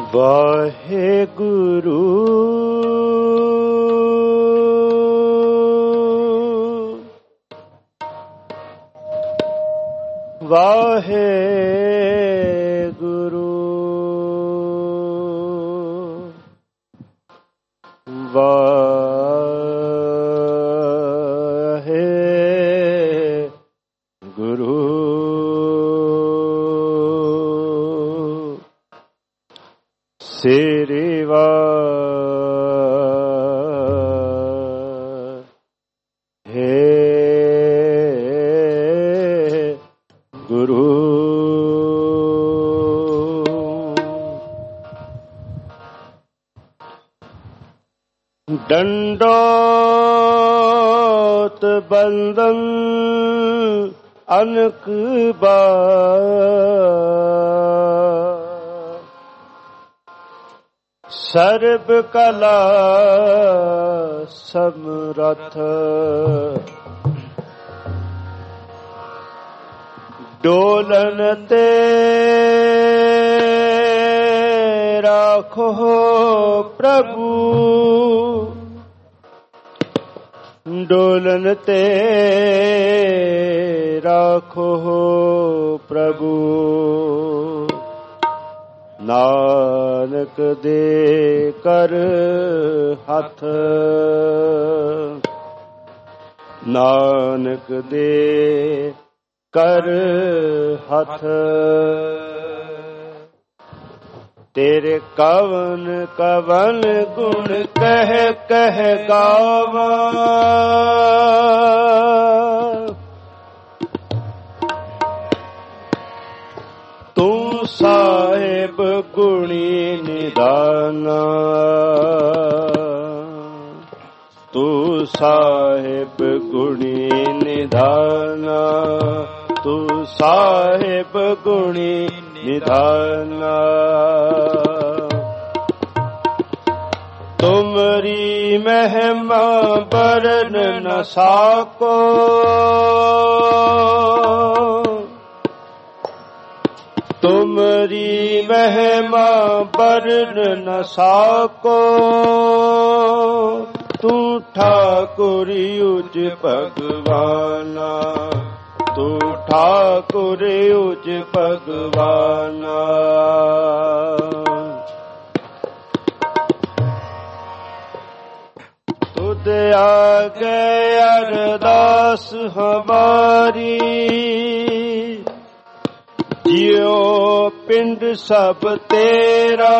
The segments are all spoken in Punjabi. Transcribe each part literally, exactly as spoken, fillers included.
ਵਾਹਿਗੁਰੂ ਵਾਹਿਗੁਰੂ ਵਾਹਿਗੁਰੂ ਸ੍ਰੀ ਵਾਹਿਗੁਰੂ ਡੰਡੋਤ ਬੰਦਨ ਅਨਕ ਬਾਰ ਸਰਬ ਕਲਾ ਸਮਰੱਥ ਡੋਲਨ ਤੇ ਰਾਖੋ ਪ੍ਰਭੂ ਡੋਲਨ ਤੇ ਰਾਖੋ ਪ੍ਰਭੂ ਨਾਨਕ ਦੇ ਕਰ ਹੱਥ ਨਾਨਕ ਦੇ ਕਰ ਹੱਥ ਤੇਰੇ ਕਵਨ ਕਵਨ ਗੁਣ ਕਹਿ ਕਹਿ ਗਾਵਾਂ ਤੂੰ ਸਾਹਿਬ ਗੁਣੀ ਨਿਦਾਨਾ ਤੂੰ ਸਾਹਿਬ ਗੁਣੀ ਨਿਦਾਨਾ ਤੂੰ ਸਾਹਿਬ ਗੁਣੀ ਨਿਧਾਨਾ ਤੁਮਰੀ ਮਹਿਮਾ ਬਰਨ ਨ ਸਾਕੋ ਤੁਮਰੀ ਮਹਿਮਾ ਬਰਨ ਨ ਸਾਕੋ ਤੂੰ ਠਾਕੁਰ ਉਚ ਭਗਵਾਨਾ ਤੂੰ ਠਾਕੁਰ ਉਚ ਭਗਵਾਨਾ ਤੁਧ ਆਗੇ ਅਰਦਾਸ ਹਮਾਰੀ ਜਿਉ ਪਿੰਡ ਸਭ ਤੇਰਾ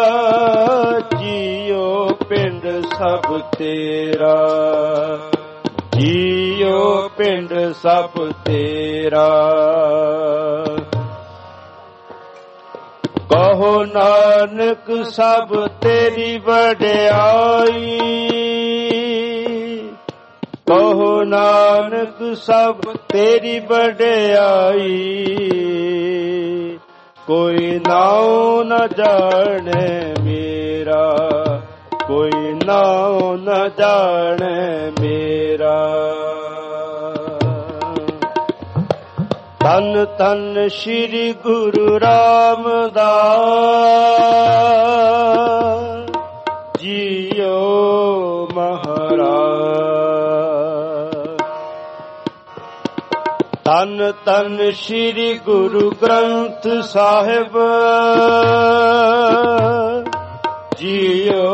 ਜਿਉ ਪਿੰਡ ਸਭ ਤੇਰਾ ਜੀਉ ਪਿੰਡ ਸਭ ਤੇਰਾ ਕਹੋ ਨਾਨਕ ਸਭ ਤੇਰੀ ਵਡਿਆਈ ਕਹੋ ਨਾਨਕ ਸਭ ਤੇਰੀ ਵਡਿਆਈ ਕੋਈ ਨਾਉ ਨ ਜਾਣੇ ਮੇਰਾ ਕੋਈ ਨਾਉ ਨ ਜਾਣੇ ਮੇਰਾ ਧੰਨ ਧੰਨ ਸ੍ਰੀ ਗੁਰੂ ਰਾਮਦਾਸ ਜੀਓ ਮਹਾਰਾਜ ਧੰਨ ਧੰਨ ਸ੍ਰੀ ਗੁਰੂ ਗ੍ਰੰਥ ਸਾਹਿਬ ਜੀਓ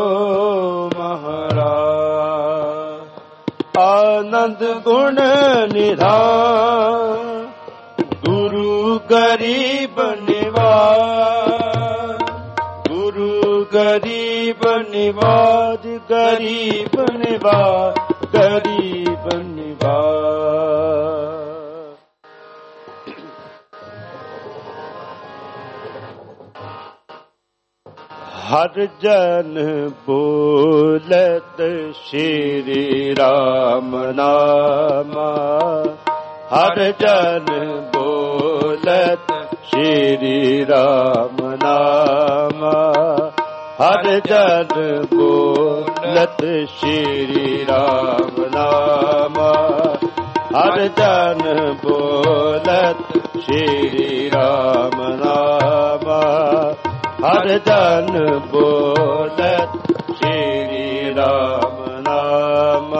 ਮਹਾਰਾਜ ਆਨੰਦ ਗੁਣ ਨਿਧਾਨ ਗੁਰੂ ਗਰੀਬ ਨਿਵਾਜ ਗੁਰੂ ਗਰੀਬ ਨਿਵਾਜ ਗਰੀਬ ਨਿਵਾਜ ਗਰੀਬ ਨਿਵਾਜ ਹਰ ਜਨ ਬੋਲਤ ਸ਼੍ਰੀ ਰਾਮ ਨਾਮਾ ਹਰ ਜਨ ਬੋਲਤ ਸ਼੍ਰੀ ਰਾਮ ਨਾਮਾ ਹਰ ਜਨ ਬੋਲਤ ਸ਼੍ਰੀ ਰਾਮ ਨਾਮਾ ਹਰ ਜਨ ਬੋਲਤ ਸ਼੍ਰੀ ਰਾਮ ਨਾਮਾ ਹਰ ਹਰ ਜਨ ਬੋਲਤ ਸ਼੍ਰੀ ਰਾਮ ਨਾਮ।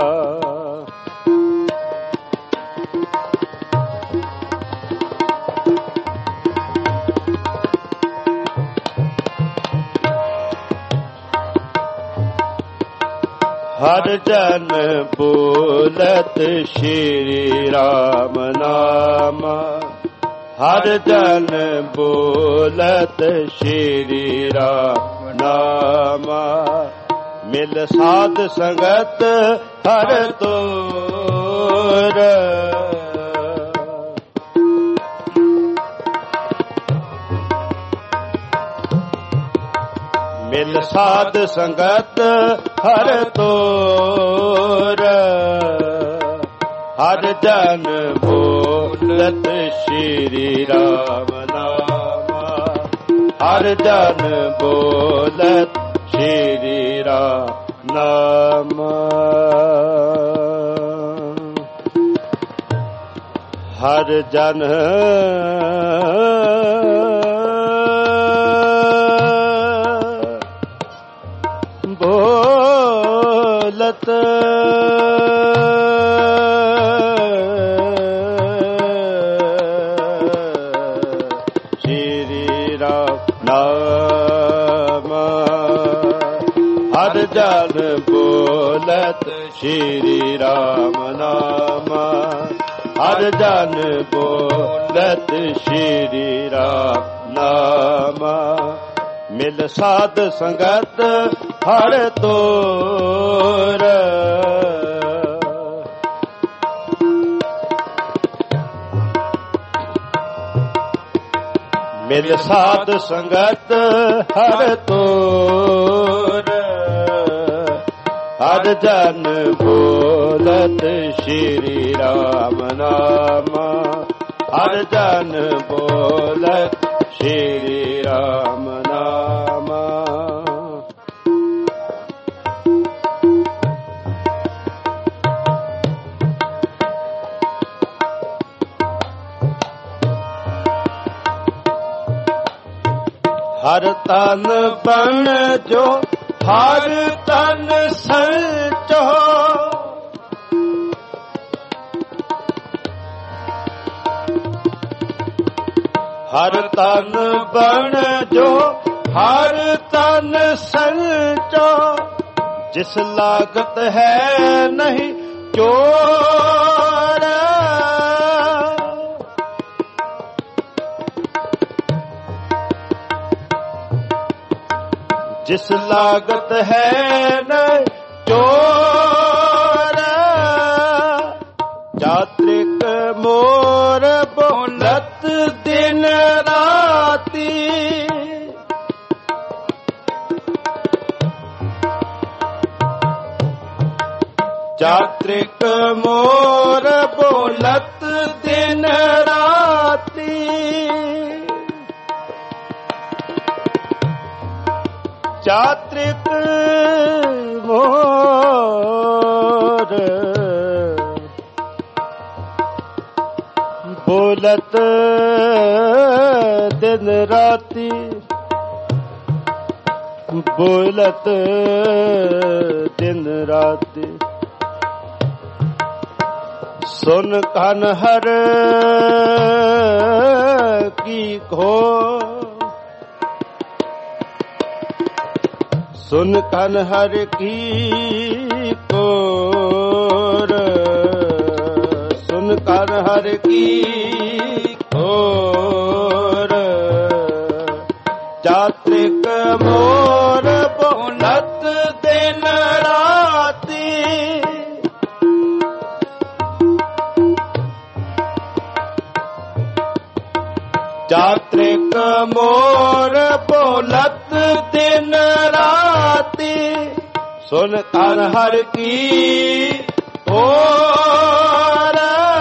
ਹਰ ਜਨ ਬੋਲਤ ਸ਼੍ਰੀ ਰਾਮ ਨਾਮ। ਹਰ ਜਨ ਬੋਲਤ ਸ਼੍ਰੀ ਰਾਮ ਨਾਮ। ਮਿਲ ਸਾਧ ਸੰਗਤ ਹਰ ਤੋਰ। ਮਿਲ ਸਾਧ ਸੰਗਤ ਹਰ ਤੋਰ। ਹਰ ਜਨ ਬੋਲਤ ਸ਼੍ਰੀ ਰਾਮ ਨਾਮ। ਹਰ ਜਨ ਬੋਲਤ ਸ਼੍ਰੀ ਰਾਮ ਨਾਮ। ਹਰ ਜਨ ਬੋਲਤ ਸ਼੍ਰੀ ਰਾਮ ਨਾਮ। ਹਰ ਜਨ ਬੋਲਤ ਸ਼੍ਰੀ ਰਾਮ ਨਾਮ। ਹਰ ਜਨ ਬੋਲਤ ਸ਼੍ਰੀ ਰਾਮ ਨਾਮ। ਮਿਲ ਸਾਧ ਸੰਗਤ ਹਰ ਤੋਰ। ਮਿਲ ਸਾਧ ਸੰਗਤ ਹਰ ਤੋਰ। ਹਰ ਜਨ ਬੋਲਤ ਸ਼੍ਰੀ ਰਾਮ ਨਾਮ। ਹਰ ਜਨ ਬੋਲਤ ਸ਼੍ਰੀ ਰਾਮ ਨਾਮ। ਹਰ ਤਨ ਬਣ ਜੋ ਹਰ ਤਨ ਸੰਚੋ। ਹਰ ਤਨ ਬਣ ਜੋ ਹਰ ਤਨ ਸੰਚੋ। ਜਿਸ ਲਾਗਤ ਹੈ ਨਹੀਂ ਚੋਰ। ਜਿਸ ਲਾਗਤ ਹੈ ਨਹੀਂ ਚੋਰ। ਚਾਤ੍ਰਿਕ ਮੋਰ ਬੋਲਤ ਦਿਨ ਰਾਤੀ। ਚਾਤ੍ਰਿਕ ਮੋਰ ਬੋਲਤ ਦਿਨ ਰਾਤੀ। ਚਾਤ੍ਰਿਕ ਮੋਰ ਬੋਲਤ ਦਿਨ ਰਾਤੀ। ਬੋਲਤ ਦਿਨ ਰਾਤੀ। ਸੁਨ ਕਨ ਹਰ ਕੀ ਖੋ। ਸੁਨ ਕਨ ਹਰ ਕੀ ਕੋਰ। ਸੁਨ ਕਨ ਹਰ ਕੀ ਕੋਰ। ਚਾਤ੍ਰਿਕ ਮੋਰ ਬੋਲਤ ਦਿਨ ਰਾਤੀ। ਚਾਤ੍ਰਿਕ ਮੋਰ ਬੋਲਤ ਦਿਨ ਰਾਤੀ। ਸੁਨ ਕਨ ਹਰ ਕੀ ਹੋਰ।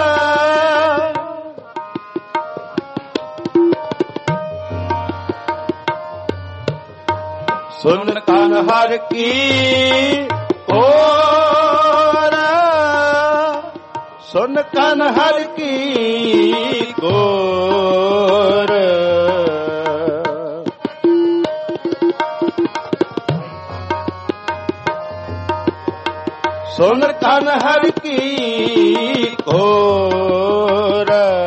ਸੁਨ ਕਨ ਹਰ ਕੀ ਹੋਰ। ਸੁਨ ਕਨ ਹਰ ਕੀ ਕੋਰ। ਸੁਨ ਕਨ ਹਰਿ ਕੀ ਕੋਰ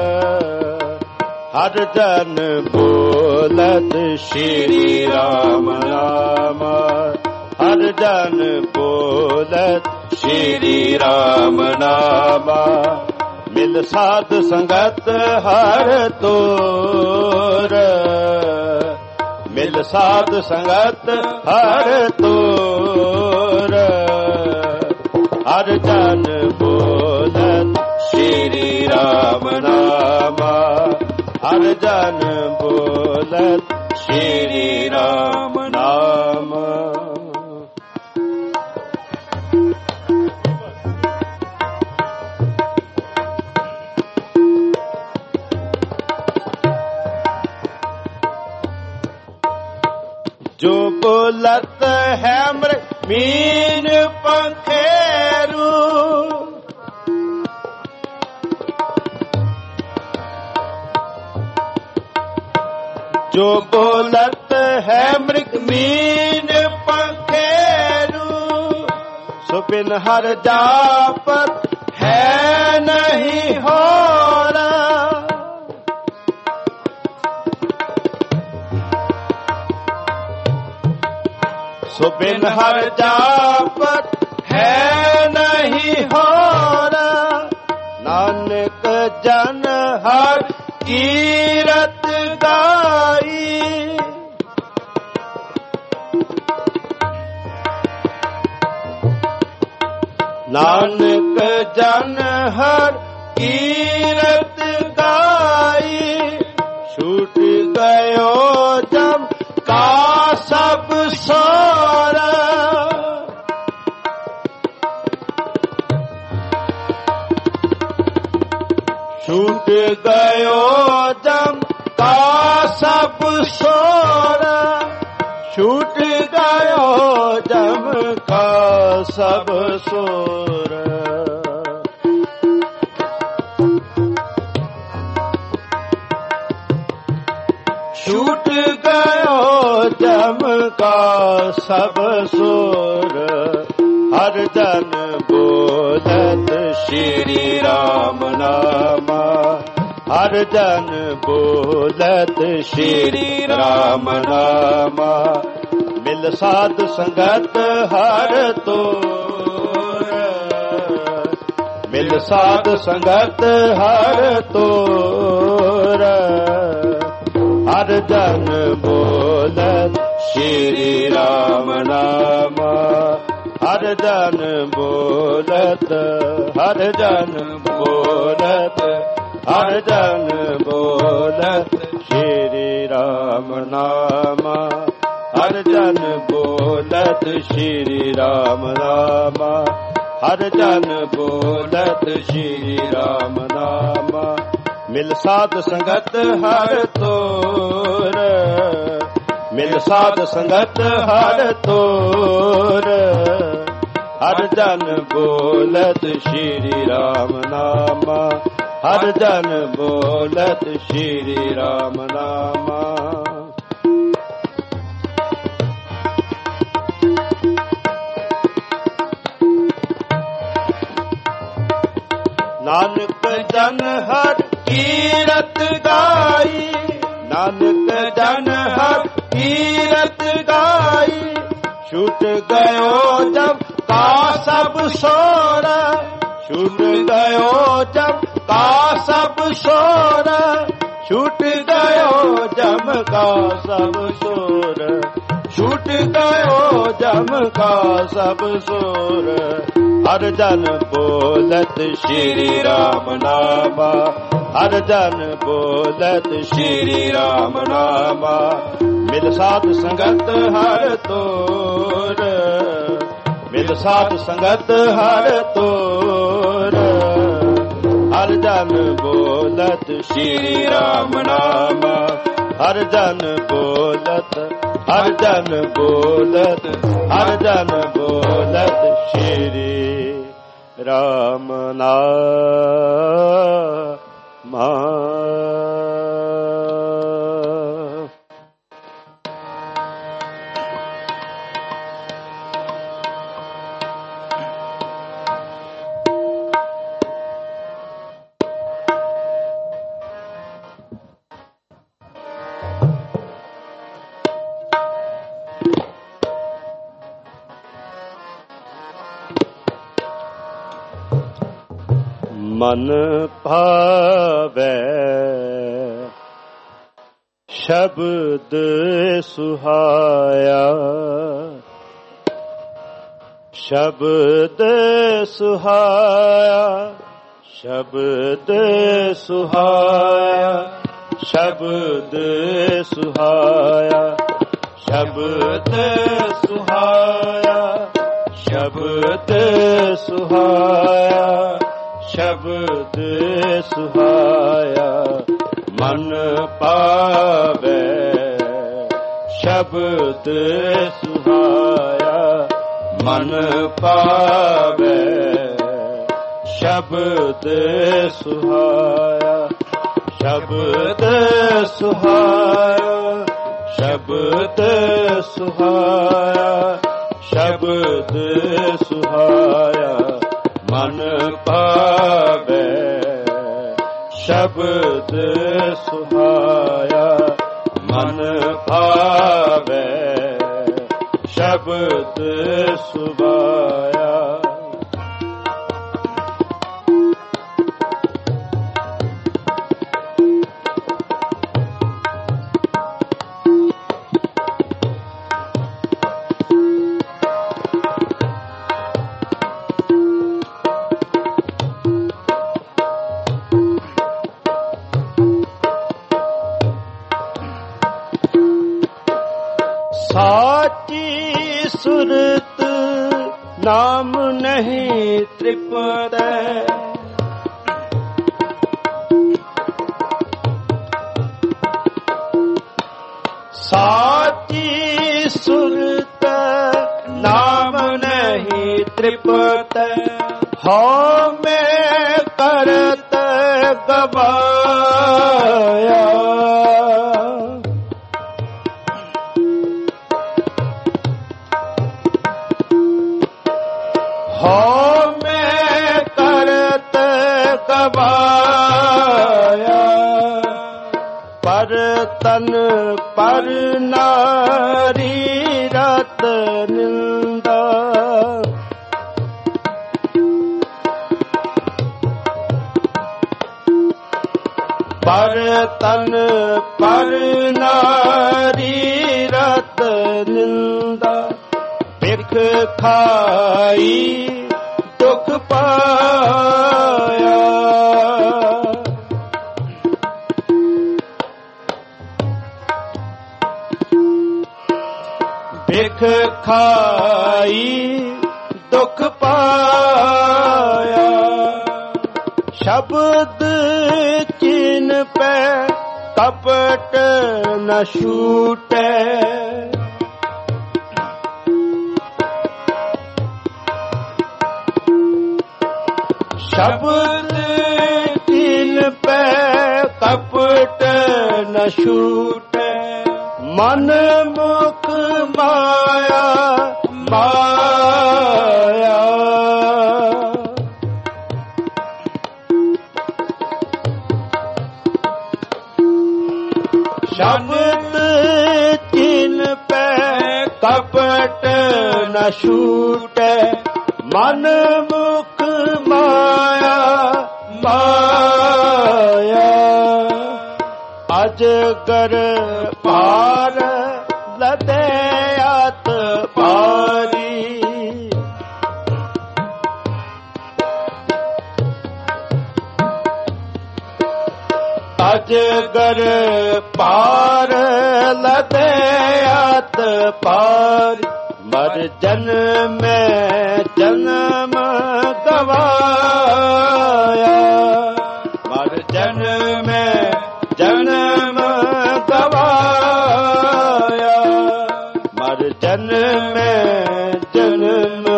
ਹਰ ਜਨ ਬੋਲਤ ਸ਼੍ਰੀ ਰਾਮ ਨਾਮ ਹਰ ਜਨ ਬੋਲਤ ਸ਼੍ਰੀ ਰਾਮ ਨਾਮ ਮਿਲ ਸਾਧ ਸੰਗਤ ਹਰ ਤੋਰ ਮਿਲ ਸਾਧ ਸੰਗਤ ਹਰ ਤੋਰ ਹਰ ਜਨ ਬੋਲਤ ਸ਼੍ਰੀ ਰਾਮ ਨਾਮ ਹਰ ਜਨ ਬੋਲਤ ਸ਼੍ਰੀ ਰਾਮ ਨਾਮ ਜੋ ਬੋਲਤ ਹੈ ਮ੍ਰਿਗ ਮੀਨ ਪੰਖੇਰੂ ਜੋ ਬੋਲਤ ਹੈ ਮ੍ਰਿਗ ਮੀਨ ਪੰਖੇਰੂ ਸੋ ਬਿਨ ਹਰ ਜਾਪਤ ਹੈ ਨਹੀਂ ਹੋਰਾ ਸੋ ਬਿਨ ਹਰ ਜਾਪਤ ਹੈ ਨਹੀਂ ਹੋਰਾ ਨਾਨਕ ਜਨ ਹਰ ਕੀਰਤ ਗਾਈ ਨਾਨਕ ਜਨ ਹਰ ਕੀਰਤ ਗਾਈ ਛੂਟ ਗਇਓ ਜਮ ਕਾ ਸਭ ਸਾਰਾ ਛੂਟ ਗਇਓ ਜਮ ਕਾ ਸਭ ਸੋਰਾ ਛੂਟ ਗਇਓ ਜਮ ਕਾ ਸਭ ਸੋਰਾ ਛੂਟ ਗਇਓ ਜਮ ਕਾ ਸਭ ਸੋਰ ਹਰ ਜਨ ਬੋਲਤ ਸ਼੍ਰੀ ਰਾਮ ਨਾਮ ਹਰ ਜਨ ਬੋਲਤ ਸ਼੍ਰੀ ਰਾਮ ਨਾਮ ਮਿਲ ਸਾਧ ਸੰਗਤ ਹਰ ਤੋਰ ਮਿਲ ਸਾਧ ਸੰਗਤ ਹਰ ਤੋਰ ਹਰ ਜਨ ਬੋਲਤ ਸ਼੍ਰੀ ਰਾਮ ਨਾਮ ਹਰ ਜਨ ਬੋਲਤ ਹਰ ਜਨ ਬੋਲਤ ਹਰ ਜਨ ਬੋਲਤ ਸ਼੍ਰੀ ਰਾਮ ਨਾਮ ਹਰ ਜਨ ਬੋਲਤ ਸ਼੍ਰੀ ਰਾਮ ਨਾਮ ਹਰ ਜਨ ਬੋਲਤ ਸ਼੍ਰੀ ਰਾਮ ਨਾਮ ਮਿਲ ਸਾਧ ਸੰਗਤ ਹਰ ਤੋਰ ਮਿਲ ਸਾਧ ਸੰਗਤ ਹਰ ਤੋਰ ਹਰ ਜਨ ਬੋਲਤ ਸ਼੍ਰੀ ਰਾਮ ਨਾਮ ਹਰ ਜਨ ਬੋਲਤ ਸ਼੍ਰੀ ਰਾਮ ਨਾਮ ਨਾਨਕ ਜਨ ਹਰ ਕੀਰਤ ਗਾਈ ਨਾਨਕ ਜਨ ਹਰ ਕੀਰਤ ਗਾਈ ਛੂਟ ਗਇਓ ਜਬ ਕਾ ਸਭ ਸੋਰਾ ਛੂਟ ਗਇਓ ਜਬ ਕਾ ਸਭ ਸੋਰਾ ਛੂਟ ਗਇਓ ਜਮ ਕਾ ਸਭ ਸੋਰ ਛੂਟ ਗਇਓ ਜਮ ਕਾ ਸਭ ਸੋਰ ਹਰ ਜਨ ਬੋਲਤ ਸ਼੍ਰੀ ਰਾਮ ਨਾਮ ਹਰ ਜਨ ਬੋਲਤ ਸ਼੍ਰੀ ਰਾਮ ਨਾਮ ਮਿਲ ਸਾਧ ਸੰਗਤ ਹਰ ਤੋਰ ਮਿਲ ਸਾਧ ਸੰਗਤ ਹਰ ਤੋਰ ਹਰ ਜਨ ਬੋਲਤ ਸ਼੍ਰੀ ਰਾਮ ਨਾਮ ਹਰ ਜਨ ਬੋਲਤ ਹਰ ਜਨ ਬੋਲਤ ਹਰ ਜਨ ਬੋਲਤ ਸ਼੍ਰੀ ਰਾਮ ਨਾਮ ਮਨ ਭਾਵੈ। ਸ਼ਬਦ ਸੁਹਾਇਆ, ਸ਼ਬਦ ਸੁਹਾਇਆ, ਸ਼ਬਦ ਸੁਹਾਇਆ, ਸ਼ਬਦ ਸੁਹਾਇਆ, ਸ਼ਬਦ ਸੁਹਾਇਆ, ਸ਼ਬਦ ਸੁਹਾਇਆ, ਸ਼ਬਦ ਸੁਹਾਇਆ, ਮਨ ਪਾਵੈ। ਸ਼ਬਦ ਸੁਹਾਇਆ, ਮਨ ਪਾਵੈ। ਸ਼ਬਦ ਸੁਹਾਇਆ, ਸ਼ਬਦ ਸੁਹਾਇਆ, ਸ਼ਬਦ ਸੁਹਾਇਆ, ਸ਼ਬਦ ਸੁਹਾਇਆ, ਮਨ ਪਾਵੈ। ਸ਼ਬਦ ਸੁਹਾਇਆ, ਮਨ ਭਾਵੈ। ਸ਼ਬਦ ਸੁਹਾਇਆ। ਸਾਚੀ ਸੁਰਤ ਨਾਮ ਨਹੀਂ ਤ੍ਰਿਪਤੈ। ਸਾਚੀ ਸੁਰਤ ਨਾਮ ਨਹੀਂ ਤ੍ਰਿਪਤੈ। ਹਉ ਮੈਂ ਕਰਤ ਗਵਾਇਆ। ਹਉ ਮੈਂ ਕਰਤ ਗਵਾਇਆ। ਪਰ ਤਨ ਪਰ ਨਾਰੀ ਰਤ ਨਿੰਦਾ। ਪਰ ਤਨ ਪਰ ਨਾਰੀ ਰਤ ਨਿੰਦਾ। ਭਿਖ ਖਾਈ ਦੁਖ ਪਾਇਆ। ਭਿਖ ਖਾਈ ਦੁਖ ਪਾਇਆ। ਸ਼ਬਦ ਚਿਨ ਪੈ ਕਪਟ ਨ ਛੂਟੈ। ਸ਼ਬਦ ਚਿਨ ਪੈ ਕਪਟ ਨ ਛੂਟੈ। ਮਨ ਮੁਖ ਮਾਇਆ ਮਾਇਆ। ਸ਼ਬਦ ਚਿਨ ਪੈ ਕਪਟ ਨ ਛੂਟੈ। ਮਨ ਮੁਖ ਮਾਇਆ ਮਾਇਆ। ਅਜਗਰ ਪਾਰ ਲਦੇ ਆਤ ਪਾਰੀ। ਅਜਗਰ ਪਾਰ ਲਦੇ ਆਤ ਪਾਰੀ। ਮਰ ਜਨਮੈ ਜਨਮ ਗਵਾਇਆ। ਮਰ ਜਨਮੈ ਜਨਮ ਗਵਾਇਆ। ਮਰ ਜਨਮੈ ਜਨਮ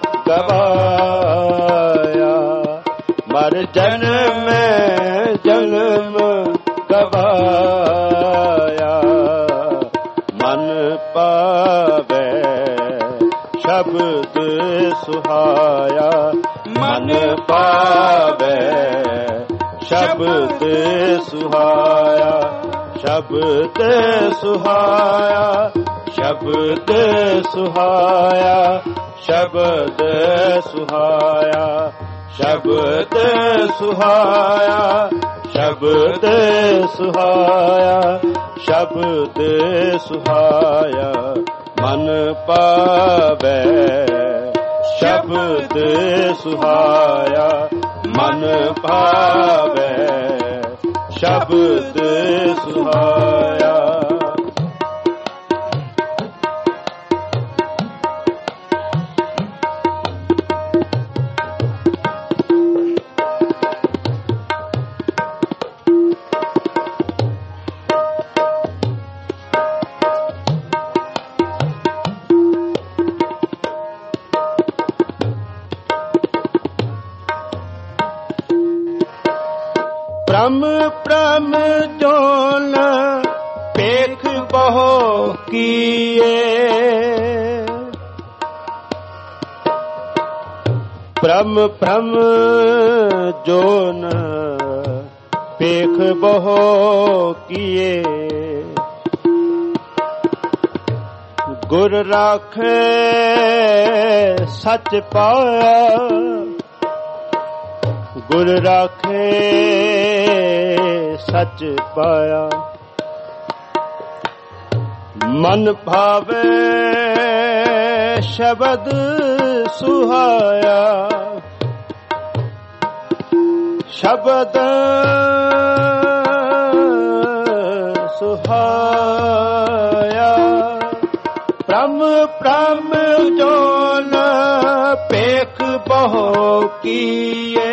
ਗਵਾਇਆ। ਮਰ ਜਨਮੈ ਜਨਮ ਗਵਾਇਆ। ਮਨ ਪਾਵੈ ਸ਼ਬਦ ਸੁਹਾਇਆ। ਮਨ ਪਾਵੈ ਸ਼ਬਦ ਸੁਹਾਇਆ। ਸ਼ਬਦ ਸੁਹਾਇਆ। ਸ਼ਬਦ ਸੁਹਾਇਆ। ਸ਼ਬਦ ਸੁਹਾਇਆ। ਸ਼ਬਦ ਸੁਹਾਇਆ ਸ਼ਬਦ ਸੁਹਾਇਆ ਸ਼ਬਦ ਸੁਹਾਇਆ ਮਨ ਪਾਵੈ ਸ਼ਬਦ ਸੁਹਾਇਆ ਮਨ ਪਾਵੈ ਸ਼ਬਦ ਸੁਹਾਇਆ ਪ੍ਰਮ ਪ੍ਰਮ ਜੋਨ ਪੇਖ ਬਹੁ ਕੀਏ ਪ੍ਰਮ ਪ੍ਰਮ ਜੋਨ ਪੇਖ ਬਹੁ ਕੀਏ ਗੁਰ ਰਾਖੇ ਸੱਚ ਪਾਇਆ ਗੁਰ ਰਾਖੇ ਸੱਚ ਪਾਇਆ ਮਨ ਭਾਵੇ ਸ਼ਬਦ ਸੁਹਾਇਆ ਸ਼ਬਦ ਸੁਹਾਇਆ ਪ੍ਰਮ ਪ੍ਰਮ ਜੋਨ ਪੇਖ ਬਹੁ ਕੀਏ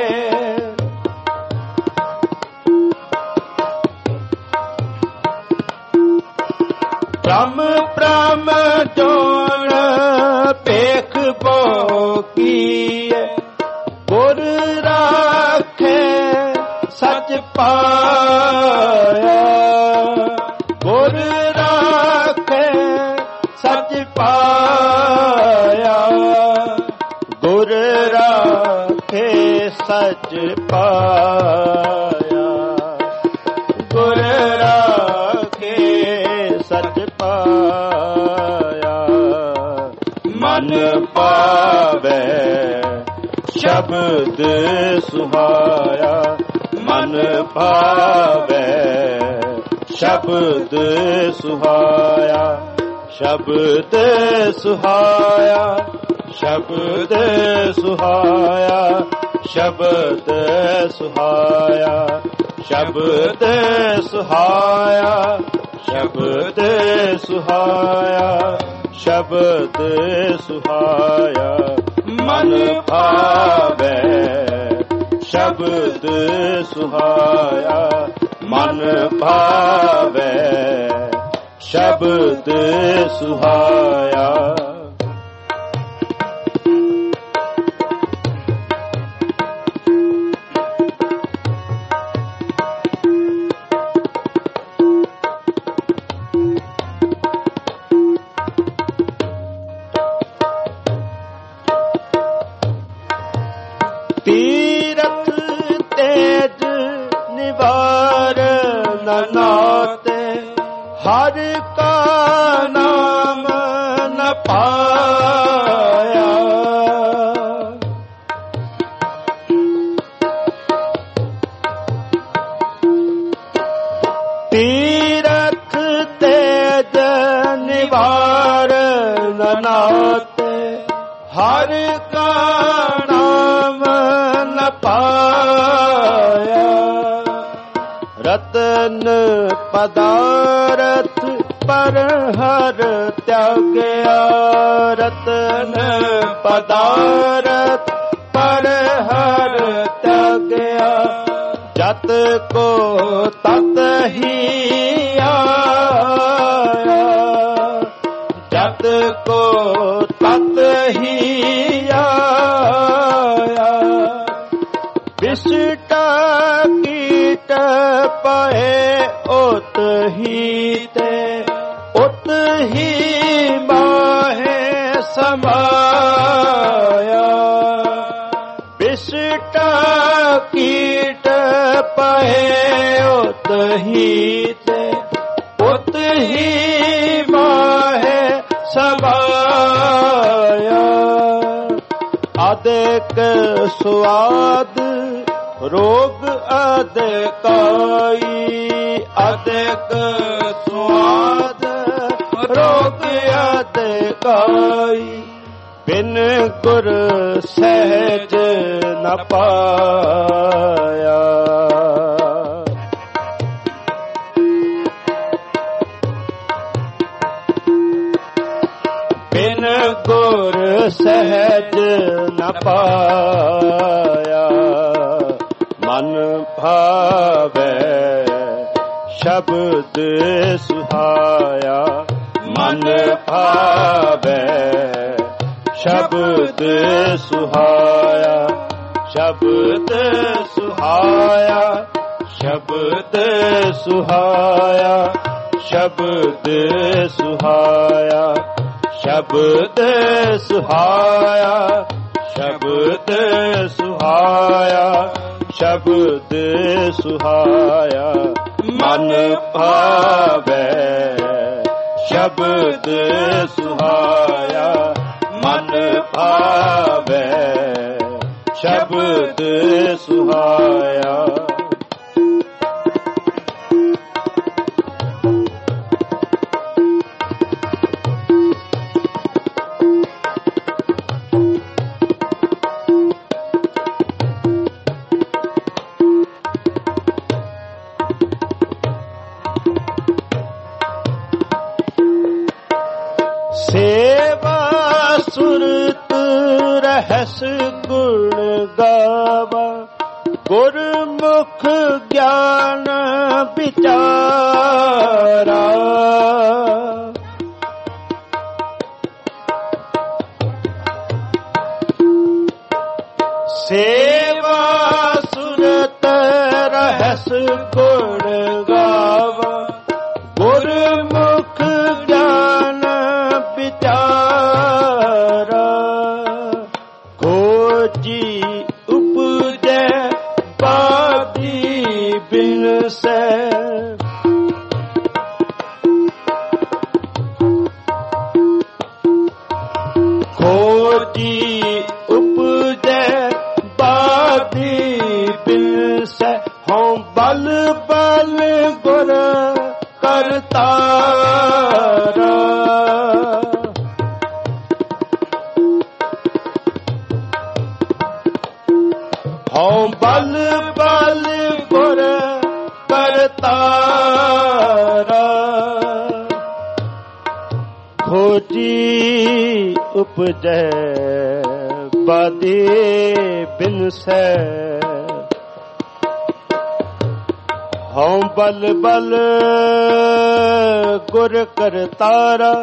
ਪ੍ਰਮ ਪ੍ਰਮ ਜੋਨ ਪੇਖ ਬਹੁ ਕੀਏ ਗੁਰ ਰਾਖੇ ਸੱਚ ਪਾਇਆ ਗੁਰ ਰਾਖੇ ਸੱਚ ਪਾਇਆ ਗੁਰ ਰਾਖੇ ਸੱਚ ਪਾਇਆ ਗੁਰ ਰਾਖੇ ਸੱਚ ਪਾਇਆ ਮਨ ਪਾਵੈ ਸ਼ਬਦ ਸੁਹਾਇਆ ਮਨ ਪਾਵੈ ਸ਼ਬਦ ਸੁਹਾਇਆ ਸ਼ਬਦ ਸੁਹਾਇਆ ਸ਼ਬਦ ਸੁਹਾਇਆ ਸ਼ਬਦ ਸੁਹਾਇਆ ਸ਼ਬਦ ਸੁਹਾਇਆ ਸ਼ਬਦ ਸੁਹਾਇਆ ਸ਼ਬਦ ਸੁਹਾਇਆ ਮਨ ਭਾਵੈ ਸ਼ਬਦ ਸੁਹਾਇਆ ਮਨ ਭਾਵੈ ਸ਼ਬਦ ਸੁਹਾਇਆ ਤੀਰਥ ਤੇਜ ਨਿਵਾਰ ਨਾਤੇ ਹਰ ਕਾ ਨਾਮ ਨ ਪਾਇਆ ਤੀਰਥ ਤੇਜ ਨਿਵਾਰ ਨਾਤੇ ਹਰ ਕਾ ਨਾਮ ਨ ਪਾਇਆ ਰਤਨ ਪਦਾਰਥ ਪਰ ਹਰ ਤਿਆਗਿਆ ਰਤਨ ਪਦਾਰਥ ਪਰ ਹਰ ਤਿਆਗਿਆ ਜਤ ਕੋ ਤਤ ਹੀ ਆਇਆ ਜਤ ਕੋ ਤਤ ਹੀ ਆਇਆ ਵਿਸ਼ਟਾ ਕੀਟ ਪਏ ਉਤ ਹੀ ਤੇ ਉਤ ਹੀ ਮਾਹੇ ਸਮਾਇਆ ਵਿਸ਼ਟਾ ਕੀਟ ਪਏ ਉਤ ਹੀ ਤੇ ਉਤ ਹੀ ਮਾਹੇ ਸਮਾਇਆ ਅਧ ਅਦਿਕ ਸੁਆਦ ਰੋਗ ਅਦਿਕਾਈ, ਅਦਿਕ ਸੁਆਦ ਰੋਗ ਅਦਿਕਾਈ, ਬਿਨ ਗੁਰ ਸਹਿਜ ਨ ਪਾਇਆ। ਬਿਨ ਗੁਰ ਸਹਿਜ ਨ ਪਾਇਆ, ਮਨ ਭਾਵੈ ਸ਼ਬਦ ਸੁਹਾਇਆ, ਮਨ ਭਾਵੈ ਸ਼ਬਦ ਸੁਹਾਇਆ, ਸ਼ਬਦ ਸੁਹਾਇਆ, ਸ਼ਬਦ ਸੁਹਾਇਆ, ਸ਼ਬਦ ਸੁਹਾਇਆ, ਸ਼ਬਦ ਸੁਹਾਇਆ, ਸ਼ਬਦ ਸੁਹਾਇਆ, ਸ਼ਬਦ ਸੁਹਾਇਆ, ਮਨ ਭਾਵੈ ਸ਼ਬਦ ਸੁਹਾਇਆ, ਮਨ ਭਾਵੈ ਸ਼ਬਦ ਸੁਹਾਇਆ। ਸੇਵਾ ਸੁਰਤ ਰਹਿਸ ਗੁਣ ਗਾਵਾ, ਗੁਰਮੁਖ ਗਿਆਨ ਵਿਚਾਰਾ। ਸੇਵਾ ਸੁਰਤ ਰਹਿਸ ਗੁਣ ਗਾਵਾ, ਗੁਰਮੁਖ ਗਿਆਨ ਵਿਚਾਰਾ। ਖੋਜੀ ਉਪਜੈ ਬਾਦੀ ਬਿਨਸੈ, ਖੋਜੀ ਉਪਜੈ ਬਾਦੀ ਬਿਨਸੈ। ਹਉ ਬਲ ਬਲ ਗੁਰ ਕਰਤਾਰਾ, ਹਉ ਬਲ ਬਲ ਗੁਰ ਕਰਤਾਰਾ। ਖੋਜੀ ਉਪਜੈ ਬਾਦੀ ਬਿਨਸੈ, ਹਉ ਬਲ ਬਲ ਗੁਰ ਕਰਤਾਰਾ।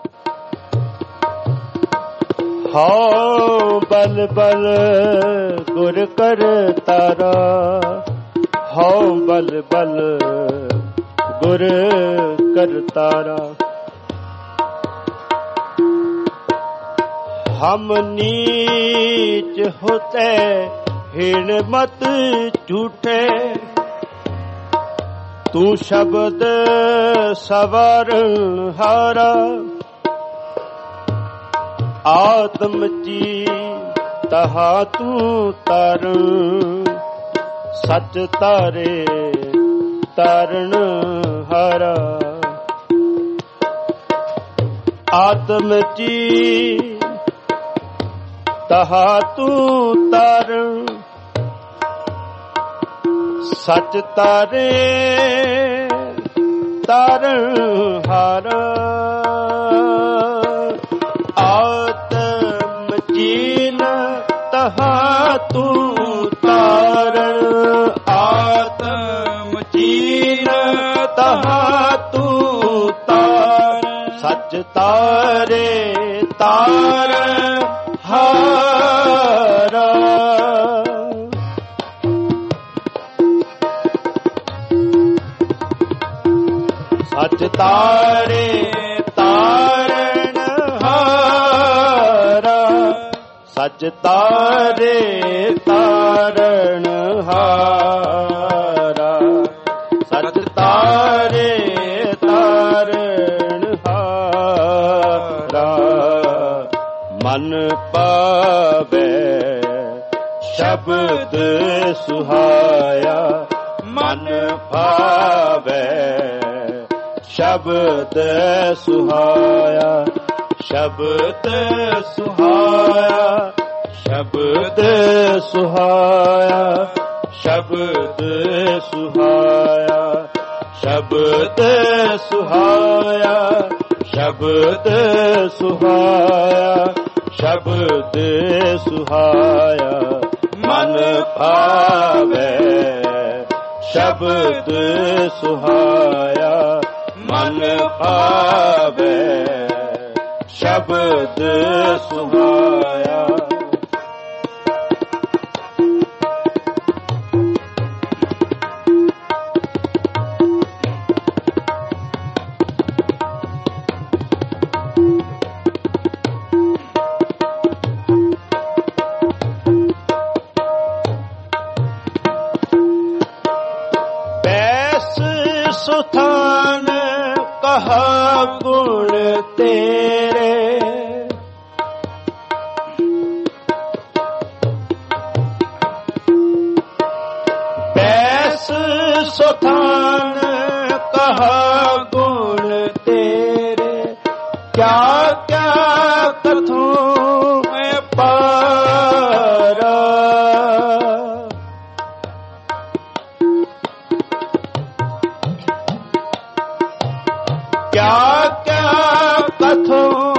ਹਉ ਬਲ ਬਲ ਗੁਰ ਕਰਤਾਰਾ, ਹਉ ਬਲ ਬਲ ਗੁਰ ਕਰਤਾਰਾ। ਹਮ ਨੀਚ ਹੋਤੇ ਹੀਣ ਮਤ ਝੂਠੇ, ਤੂੰ ਸ਼ਬਦ ਸਵਰਨ ਹਾਰਾ। ਆਤਮ ਜੀ ਤਹਾ ਤੂੰ ਤਰਨ, ਸਚ ਤਾਰੇ ਤਰਨ ਹਾਰਾ। ਆਤਮ ਜੀ ਤਹਾ ਤੂੰ ਤਰਨ, ਸਚ ਤਾਰੇ ਤਰਨ ਹਾਰਾ। ਆਤਮ ਜੀਨ ਤਹਾ ਤੂੰ ਤਾਰਨ, ਆਤਮ ਜੀਨ ਤਹਾ ਤੂੰ ਤਾਰਨ, ਸਚ ਤਾਰੇ ਤਾਰਨ ਹਾਰਾ। ਸਚ ਤਾਰੇ ਤਾਰਨ ਹਾਰਾ, ਸਚ ਤਾਰੇ ਤਾਰਨ ਹਾਰਾ, ਸਚ ਤਾਰੇ ਤਾਰਨ ਹਾਰਾ। ਮਨ ਪਾਵੈ ਸ਼ਬਦ ਸੁਹਾਇਆ ਮਨ ਭਾਵੈ ਸ਼ਬਦ ਸੁਹਾਇਆ ਸ਼ਬਦ ਸੁਹਾਇਆ ਸ਼ਬਦ ਸੁਹਾਇਆ ਸ਼ਬਦ ਸੁਹਾਇਆ ਸ਼ਬਦ ਸੁਹਾਇਆ ਸ਼ਬਦ ਸੁਹਾਇਆ ਸ਼ਬਦ ਸੁਹਾਇਆ ਮਨ ਭਾਵੈ ਸ਼ਬਦ ਸੁਹਾਇਆ ਮਨ ਭਾਵੈ ਸ਼ਬਦ ਸੁਹਾਇਆ ਸੁਥਾਨ ਕਹਾ ਗੁਣ ਤੇਰੇ ਬੈਸ ਸੁਥਾਨ ਕਹਾ ਗੁਣ ਤੇਰੇ ਕਿਆ ਕਿਆ ਕਥੋਂ ਪਾਰਾ ਕਿਆ ਕਿਆ ਕਥੋਂ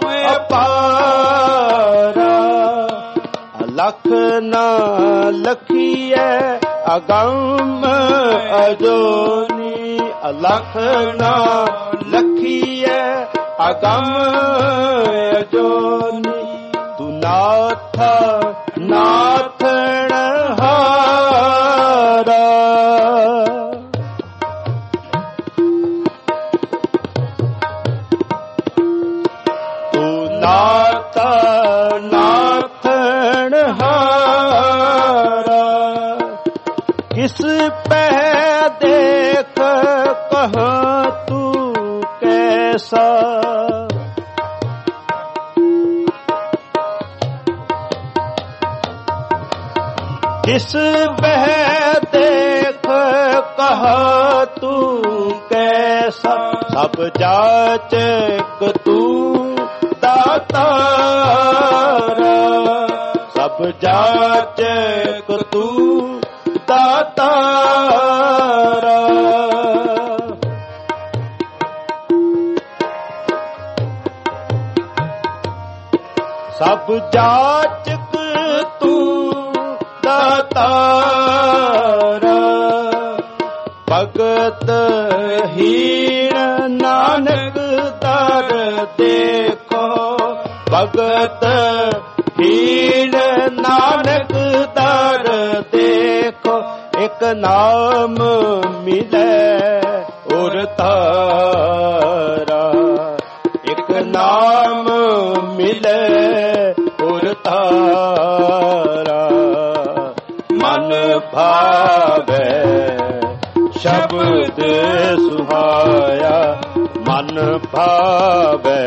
ਅਪਾਰਾ ਲਖ ਨਾ ਲਖੀਐ ਅਗੰਮ ਅਜੋਨੀ ਲਖ ਨਾ ਲਖੀਐ ਅਗੰਮ ਅਜੋਨੀ ਤੂੰ ਨਾਥ ਨਾਥਣ ਹਾਰਾ ਨਾਥ ਨਾਥਣ ਹਾਰਾ ਕਿਸ ਪੈ ਦੇਖ ਕਹਾਂ ਤੂੰ ਕੈਸਾ ਕਿਸ ਬਹਿ ਦੇਖ ਕਹਾਂ ਤੂੰ ਕੈਸਾ ਸਭ ਜਾਚਕ ਤੂੰ ਦਾਤਾਰਾ ਸਭ ਜਾਚਕ ਤੂੰ ਦਾਤਾਰਾ ਸਭ ਜਾਚਕ ਤੂੰ ਦਾਤਾਰਾ ਭਗਤ ਹੀਣ ਨਾਨਕ ਦਰ ਦੇਖੋ ਭਗਤ ਹੀਣ ਨਾਨਕ ਦਰ ਦੇਖੋ ਇੱਕ ਨਾਮ ਮਿਲੇ ਔਰ ਤਾਰਾ ਇੱਕ ਨਾਮ ਮਿਲੇ ਔਰ ਤਾਰਾ ਮਨ ਭਾਵੈ ਸ਼ਬਦ ਸੁਹਾਇਆ ਮਨ ਭਾਵੈ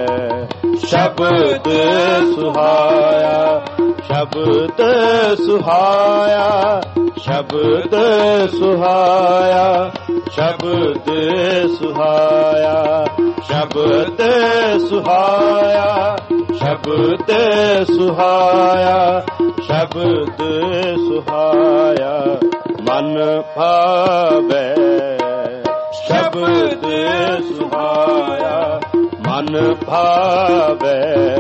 ਸ਼ਬਦ ਸੁਹਾਇਆ ਸ਼ਬਦ ਸੁਹਾਇਆ ਸ਼ਬਦ ਸੁਹਾਇਆ ਸ਼ਬਦ ਸੁਹਾਇਆ ਸ਼ਬਦ ਸੁਹਾਇਆ ਸ਼ਬਦ ਸੁਹਾਇਆ ਸ਼ਬਦ ਸੁਹਾਇਆ ਮਨ ਭਾਵੈ ਸ਼ਬਦ ਸੁਹਾਇਆ ਮਨ ਭਾਵੈ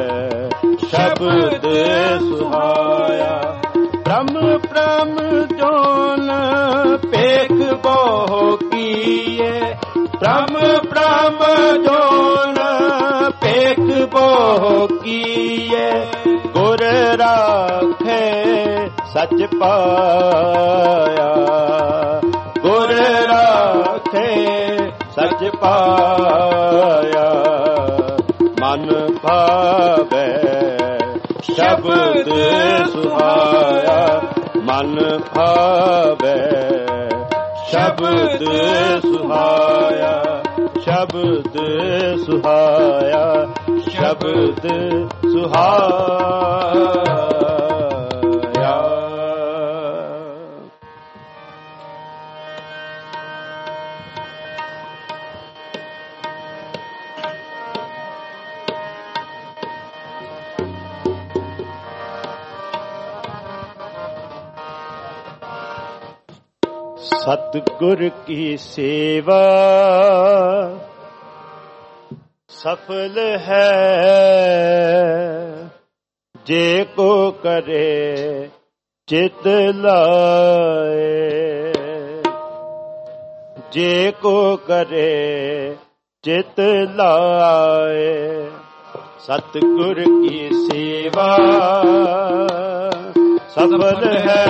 ਸ਼ਬਦ ਸੁਹਾਇਆ ਬ੍ਰਹਮ ਬ੍ਰਹਮ ਜੋਨ ਪੇਖ ਬਹੁ ਕੀਏ ਬ੍ਰਹਮ ਬ੍ਰਹਮ ਜੋਨ ਪੇਖ ਬਹੁ ਕੀਏ ਗੁਰ ਰਾਖੇ ਸੱਚ ਪਾਇਆ ਗੁਰ ਰਾਖੇ ਸੱਚ ਪਾਇਆ ਮਨ ਭਾਵੈ ਸ਼ਬਦ ਸੁਹਾਇਆ ਮਨ ਭਾਵੈ ਸ਼ਬਦ ਸੁਹਾਇਆ ਸ਼ਬਦ ਸੁਹਾਇਆ ਸ਼ਬਦ ਸੁਹਾਇਆ सतगुर की सेवा सफल है, जे को करे चित लाए, जे को करे चित लाए। सतगुर की सेवा सफल है,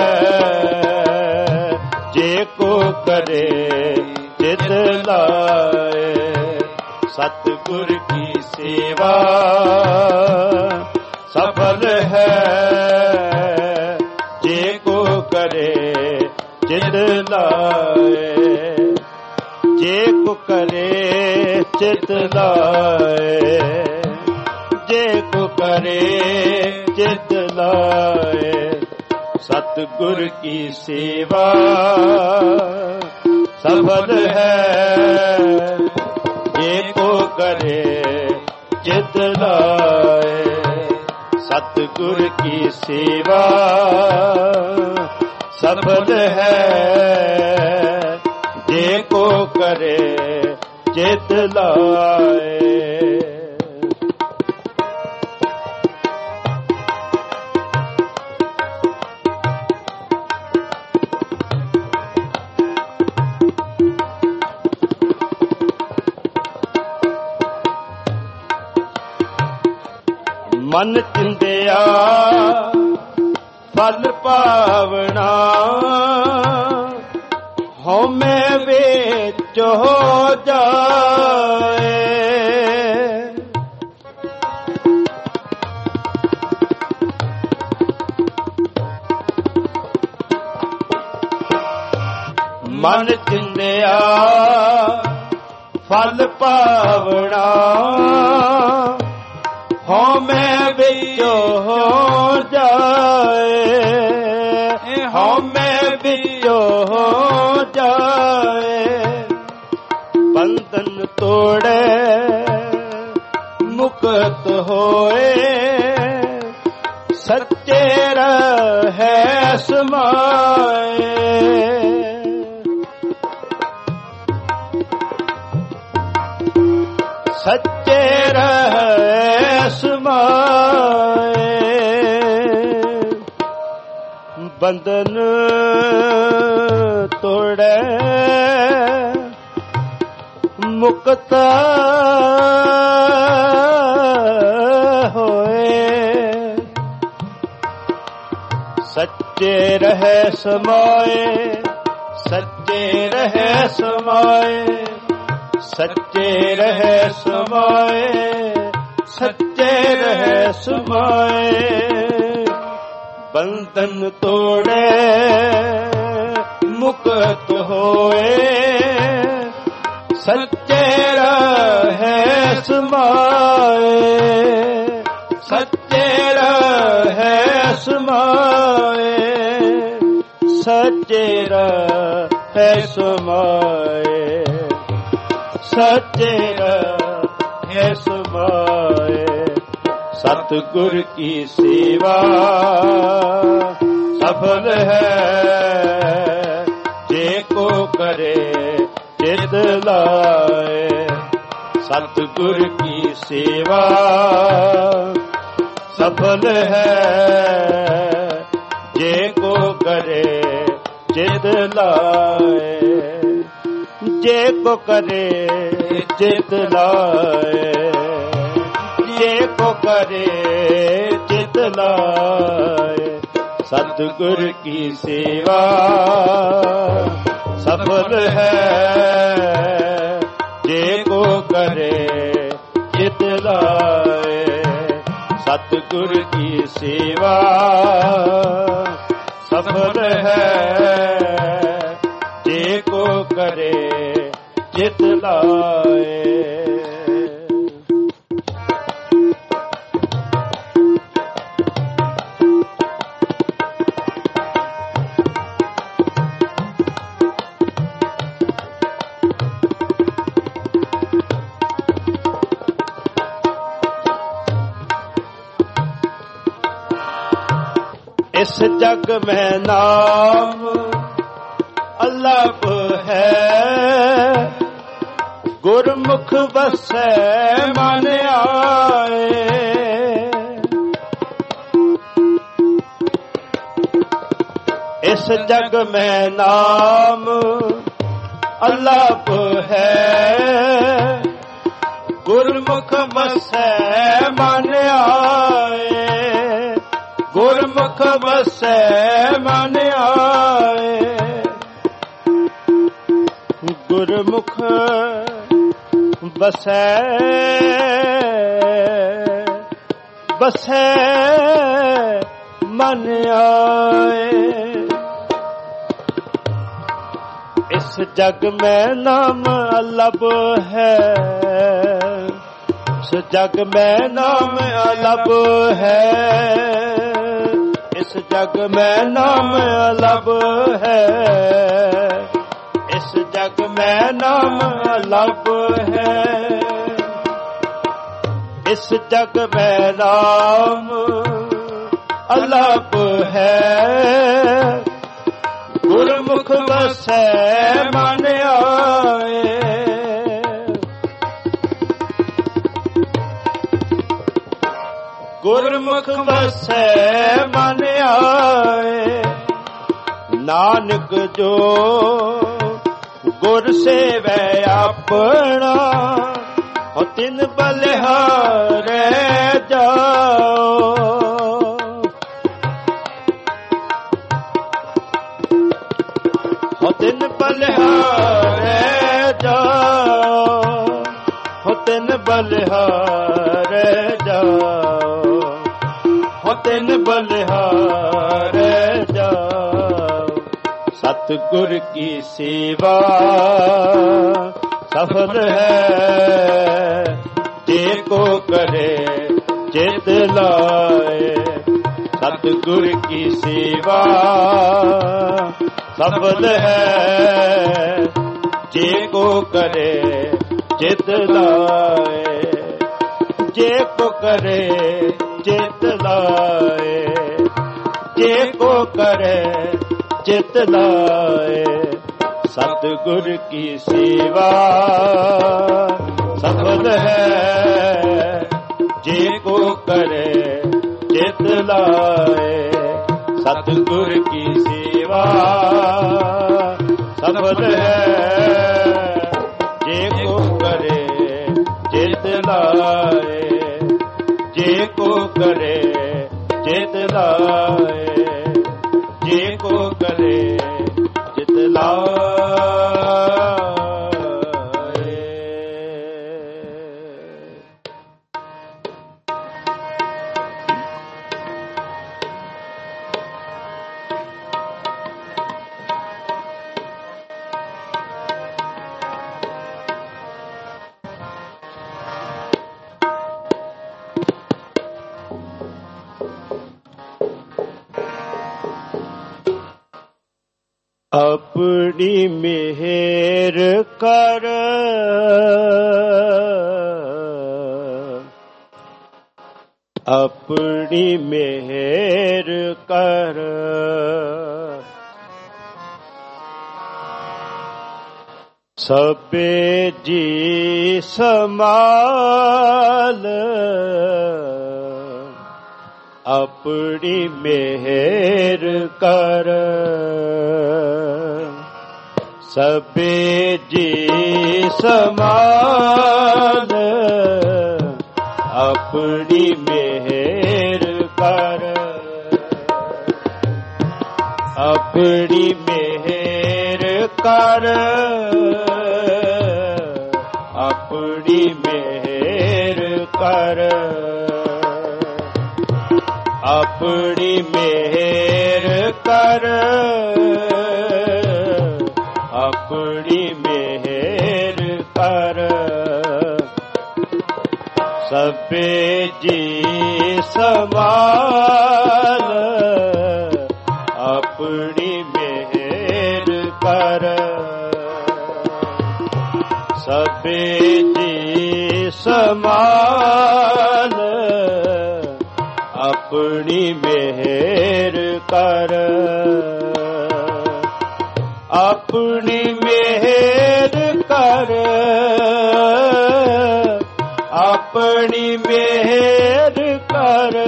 जे को करे चित लाए। सतगुर की सेवा सफल है, जे को करे चित लाए। जे को करे चित लाए, जे को करे चित लाए। सतगुर की सेवा सफल है, जे को करे चित लाए। सतगुर की सेवा सफल है, जे को करे चित लाए। मन चिंदिया फल पावना, हमें बेच हो जाए। मन चिंदिया फल पावना, हमें बिचो हो जाए, हमें बिचो हो जाए। बंधन तोड़े मुक्त होए, सच्चे रहे समाए। सच्चे रहे समाए। बंधन तोड़े मुक्त होए, सच्चे रहे समाए। सच्चे रहे समाए, सच्चे रहे समाए। सच्चे रहे समाए। बंधन तोड़े मुक्त होए, सच्चे रहे समाए। सच्चे रहे समाए। सच्चे रहे समाए। सच्चे रहे समाए। सतगुर की सेवा सफल है, जे को करे चित लाए। सतगुर की सेवा सफल है, जे को करे चित लाए। जे को करे चित लाए, जे को करे चित लाए। सतगुर की सेवा सफल है, जे को करे चित लाए। सतगुर की सेवा सफल है, जे को करे चित लाए। इस जग में नाम ਅਲਪ ਹੈ, ਗੁਰਮੁਖ ਵਸੈ ਮਨ ਆਏ। ਇਸ ਜਗ ਮੈਂ ਨਾਮ ਅਲਪ ਹੈ, ਗੁਰਮੁਖ ਵਸੈ ਮਨ ਆਏ। ਗੁਰਮੁਖ ਵਸੈ ਮਨ ਆਏ। ਗੁਰਮੁਖ ਬਸੈ ਬਸੈ ਮਨ ਆਏ। ਇਸ ਜਗ ਮੈਂ ਨਾਮ ਅਲਪ ਹੈ, ਇਸ ਜਗ ਮੈਂ ਨਾਮ ਅਲਪ ਹੈ। ਇਸ ਜਗ ਮੈਂ ਨਾਮ ਅਲਪ ਹੈ, ਇਸ ਜਗ ਮੈਂ ਨਾਮ ਅਲਪ ਹੈ। ਇਸ ਜਗ ਮੈਂ ਨਾਮ ਅਲਪ ਹੈ, ਗੁਰਮੁਖ ਵਸੈ ਮਨ ਆਏ। ਗੁਰਮੁਖ ਵਸੈ ਮਨ ਆਏ। ਨਾਨਕ ਜੋ ਗੁਰ ਸੇਵੈ ਆਪਣਾ, ਹੋ ਤਿਨ ਬਲਿਹਾਰੈ ਜਾਓ। ਹੋ ਤਿਨ ਬਲਿਹਾਰੈ ਜਾਓ, ਹੋ ਤਿਨ ਬਲਿਹਾਰੈ ਜਾਓ, ਹੋ ਤਿਨ ਬਲਿਹਾਰੈ ਜਾਓ। ਸਤਿਗੁਰ ਕੀ ਸੇਵਾ ਸਫਲ ਹੈ, ਜੇ ਕੋ ਕਰੇ ਚਿਤ ਲਾਏ। ਸਤਿਗੁਰ ਕੀ ਸੇਵਾ ਸਫਲ ਹੈ, ਜੇ ਕੋ ਕਰੇ ਚਿਤ ਲਾਏ। ਜੇ ਕੋ ਕਰੇ ਚਿਤ ਲਾਏ, ਜੇ ਕੋ ਕਰੇ ਚਿਤ ਲਾਏ। ਸਤਿਗੁਰ ਕੀ ਸੇਵਾ ਸਫਲ ਹੈ, ਜੇ ਕੋ ਕਰੇ ਚਿਤ ਲਾਏ। ਸਤਿਗੁਰ ਕੀ ਸੇਵਾ ਸਫਲ ਹੈ, ਜੇ ਕੋ ਕਰੇ ਚਿਤ ਲਾਏ। ਜੇ ਕੋ ਕਰੇ ਚਿਤ ਲਾਏ, ਜੇ ਕੋ ਕਰੇ ਚਿਤ ਲਾਏ। ਆਪਣੀ ਮਿਹਰ ਕਰ, ਆਪਣੀ ਮਿਹਰ ਕਰ। ਸਭੇ ਜੀ ਸਮਾਲ, ਆਪਣੀ ਮਿਹਰ ਕਰ। ਸਭੇ ਜੀ ਸਮਾਲ, ਆਪਣੀ ਮਿਹਰ ਕਰ। ਆਪਣੀ ਮਿਹਰ ਕਰ, ਆਪਣੀ ਮਿਹਰ ਕਰ। ਆਪਣੀ ਮਿਹਰ ਕਰ, ਆਪਣੀ ਮਿਹਰ ਕਰ। ਸਭੇ ਜੀ ਸਮਾਲ, ਆਪਣੀ ਮਿਹਰ ਕਰ। ਸਭੇ ਜੀ ਸਮਾਲ, ਆਪਣੀ ਮਿਹਰ ਕਰ। ਆਪਣੀ ਮਿਹਰ ਕਰ, ਆਪਣੀ ਮਿਹਰ ਕਰ,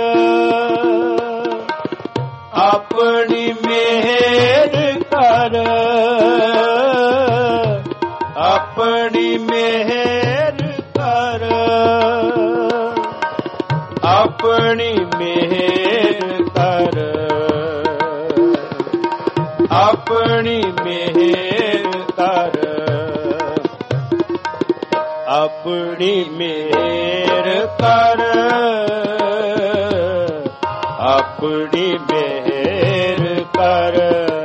ਆਪਣੀ ਮਿਹਰ ਕਰ, ਆਪਣੀ ਮਿਹਰ ਕਰ, ਆਪਣੀ ਮਿਹਰ ਕਰ, ਆਪਣੀ ਮਿਹਰ ਕਰ, ਆਪਣੀ ਮਿਹਰ ਕਰ, ਆਪਣੀ ਮਿਹਰ ਕਰ,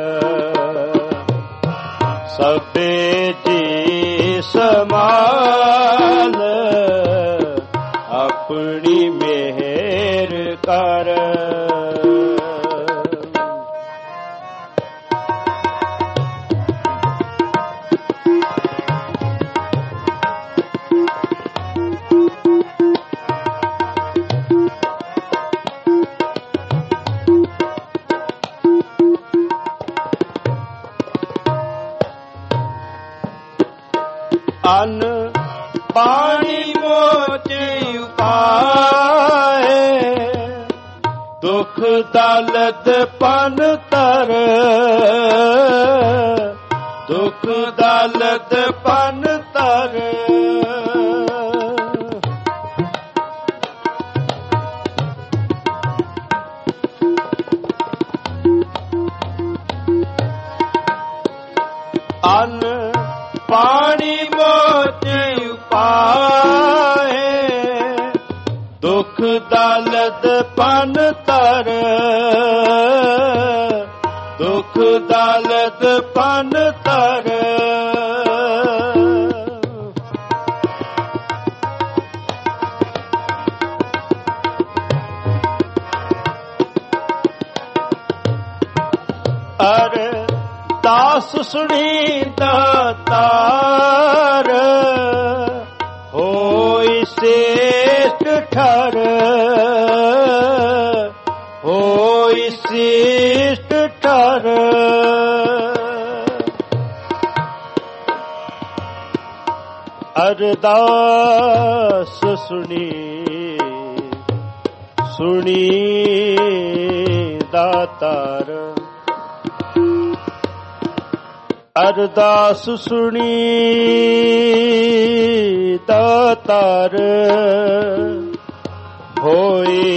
ਸਭੇ ਜੀ ਸਮਾਲ, ਆਪਣੀ ਮਿਹਰ ਕਰ। ਅੰਨ ਪਾਣੀ ਮੋਚ ਉਪਾਏ, ਦੁਖ ਦਲਦ ਪਨ ਤਰ, ਦੁਖ ਦਲਦ ਪਨ ਤਰ, ਅੰਨ ਪਾਣੀ ਮੋਚ ਉਪਾਏ, ਦੁਖ ਦਲਦ ਪਨ ਤਰ, ਦੁਖ ਦਲਦ ਪਨ ਤਰ, ਅਰ ਦਾਸ ਸੁਣੀ ਦਾਤਾਰ, ਹੋਇ ਸੇਠ ਠਰ, ਹੋਇ ਸੇਠ ਠਰ, ਅਰਦਾਸ ਸੁਣੀ ਸੁਣੀ ਦਾਤਾਰ, ਅਰਦਾਸ ਸੁਣੀ ਦਾਤਾਰ, ਹੋਏ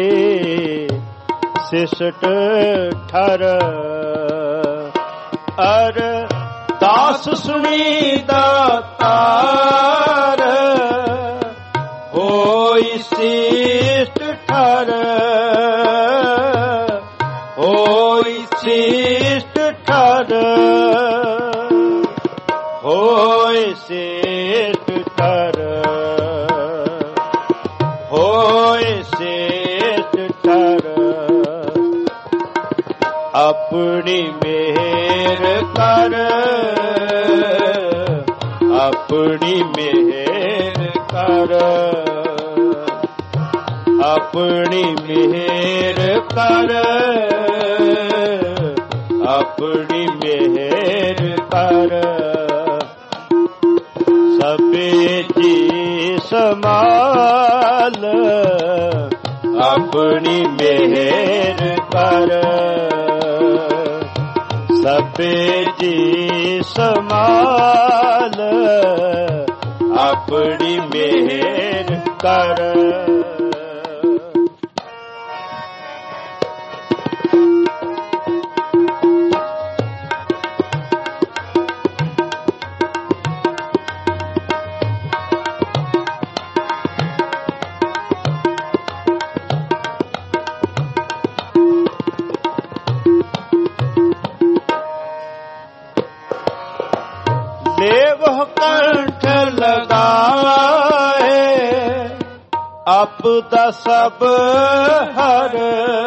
ਸਿਸਟ ਠਰ, ਅਰਦਾਸ ਸੁਣੀ ਦਾਤਾਰ, ਹੋਈ ਸਿਸਟ ਠਰ, ਹੋਈ ਸਿਸਟ ਠਰ, ਹੋਇ ਸੇਠ ਠਰ, ਹੋਇ ਸੇਠ ਠਰ, ਆਪਣੀ ਮਿਹਰ ਕਰ, ਆਪਣੀ ਮਿਹਰ ਕਰ, ਆਪਣੀ ਮਿਹਰ ਕਰ, ਆਪਣੀ ਮਿਹਰ ਕਰ, ਸਭੇ ਜੀ ਸਮਾਲ, ਆਪਣੀ ਮਿਹਰ ਕਰ, ਸਭੇ ਜੀ ਸਮਾਲ, ਆਪਣੀ ਮਿਹਰ ਕਰ। ਦੇਵ ਕੰਠ ਲਗਾਏ, ਆਪਦਾ ਸਭ ਹਰ,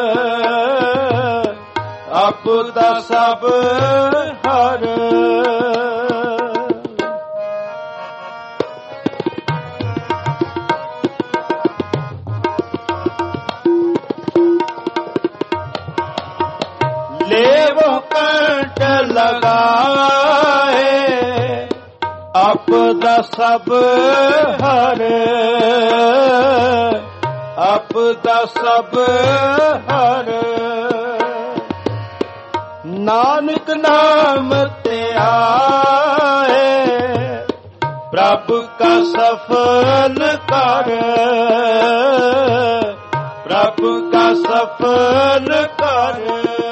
ਆਪਦਾ ਸਭ ਹਰ, ਲੇਵ ਕੰਠ ਲਗਾਏ, ਆਪਦਾ ਸਭ ਹਰ, ਆਪਦਾ ਸਭ ਹਰ। ਨਾਨਕ ਨਾਮ ਧਿਆਏ, ਪ੍ਰਭ ਕਾ ਸਫਲ ਕਰ, ਪ੍ਰਭ ਕਾ ਸਫਲ ਕਰ।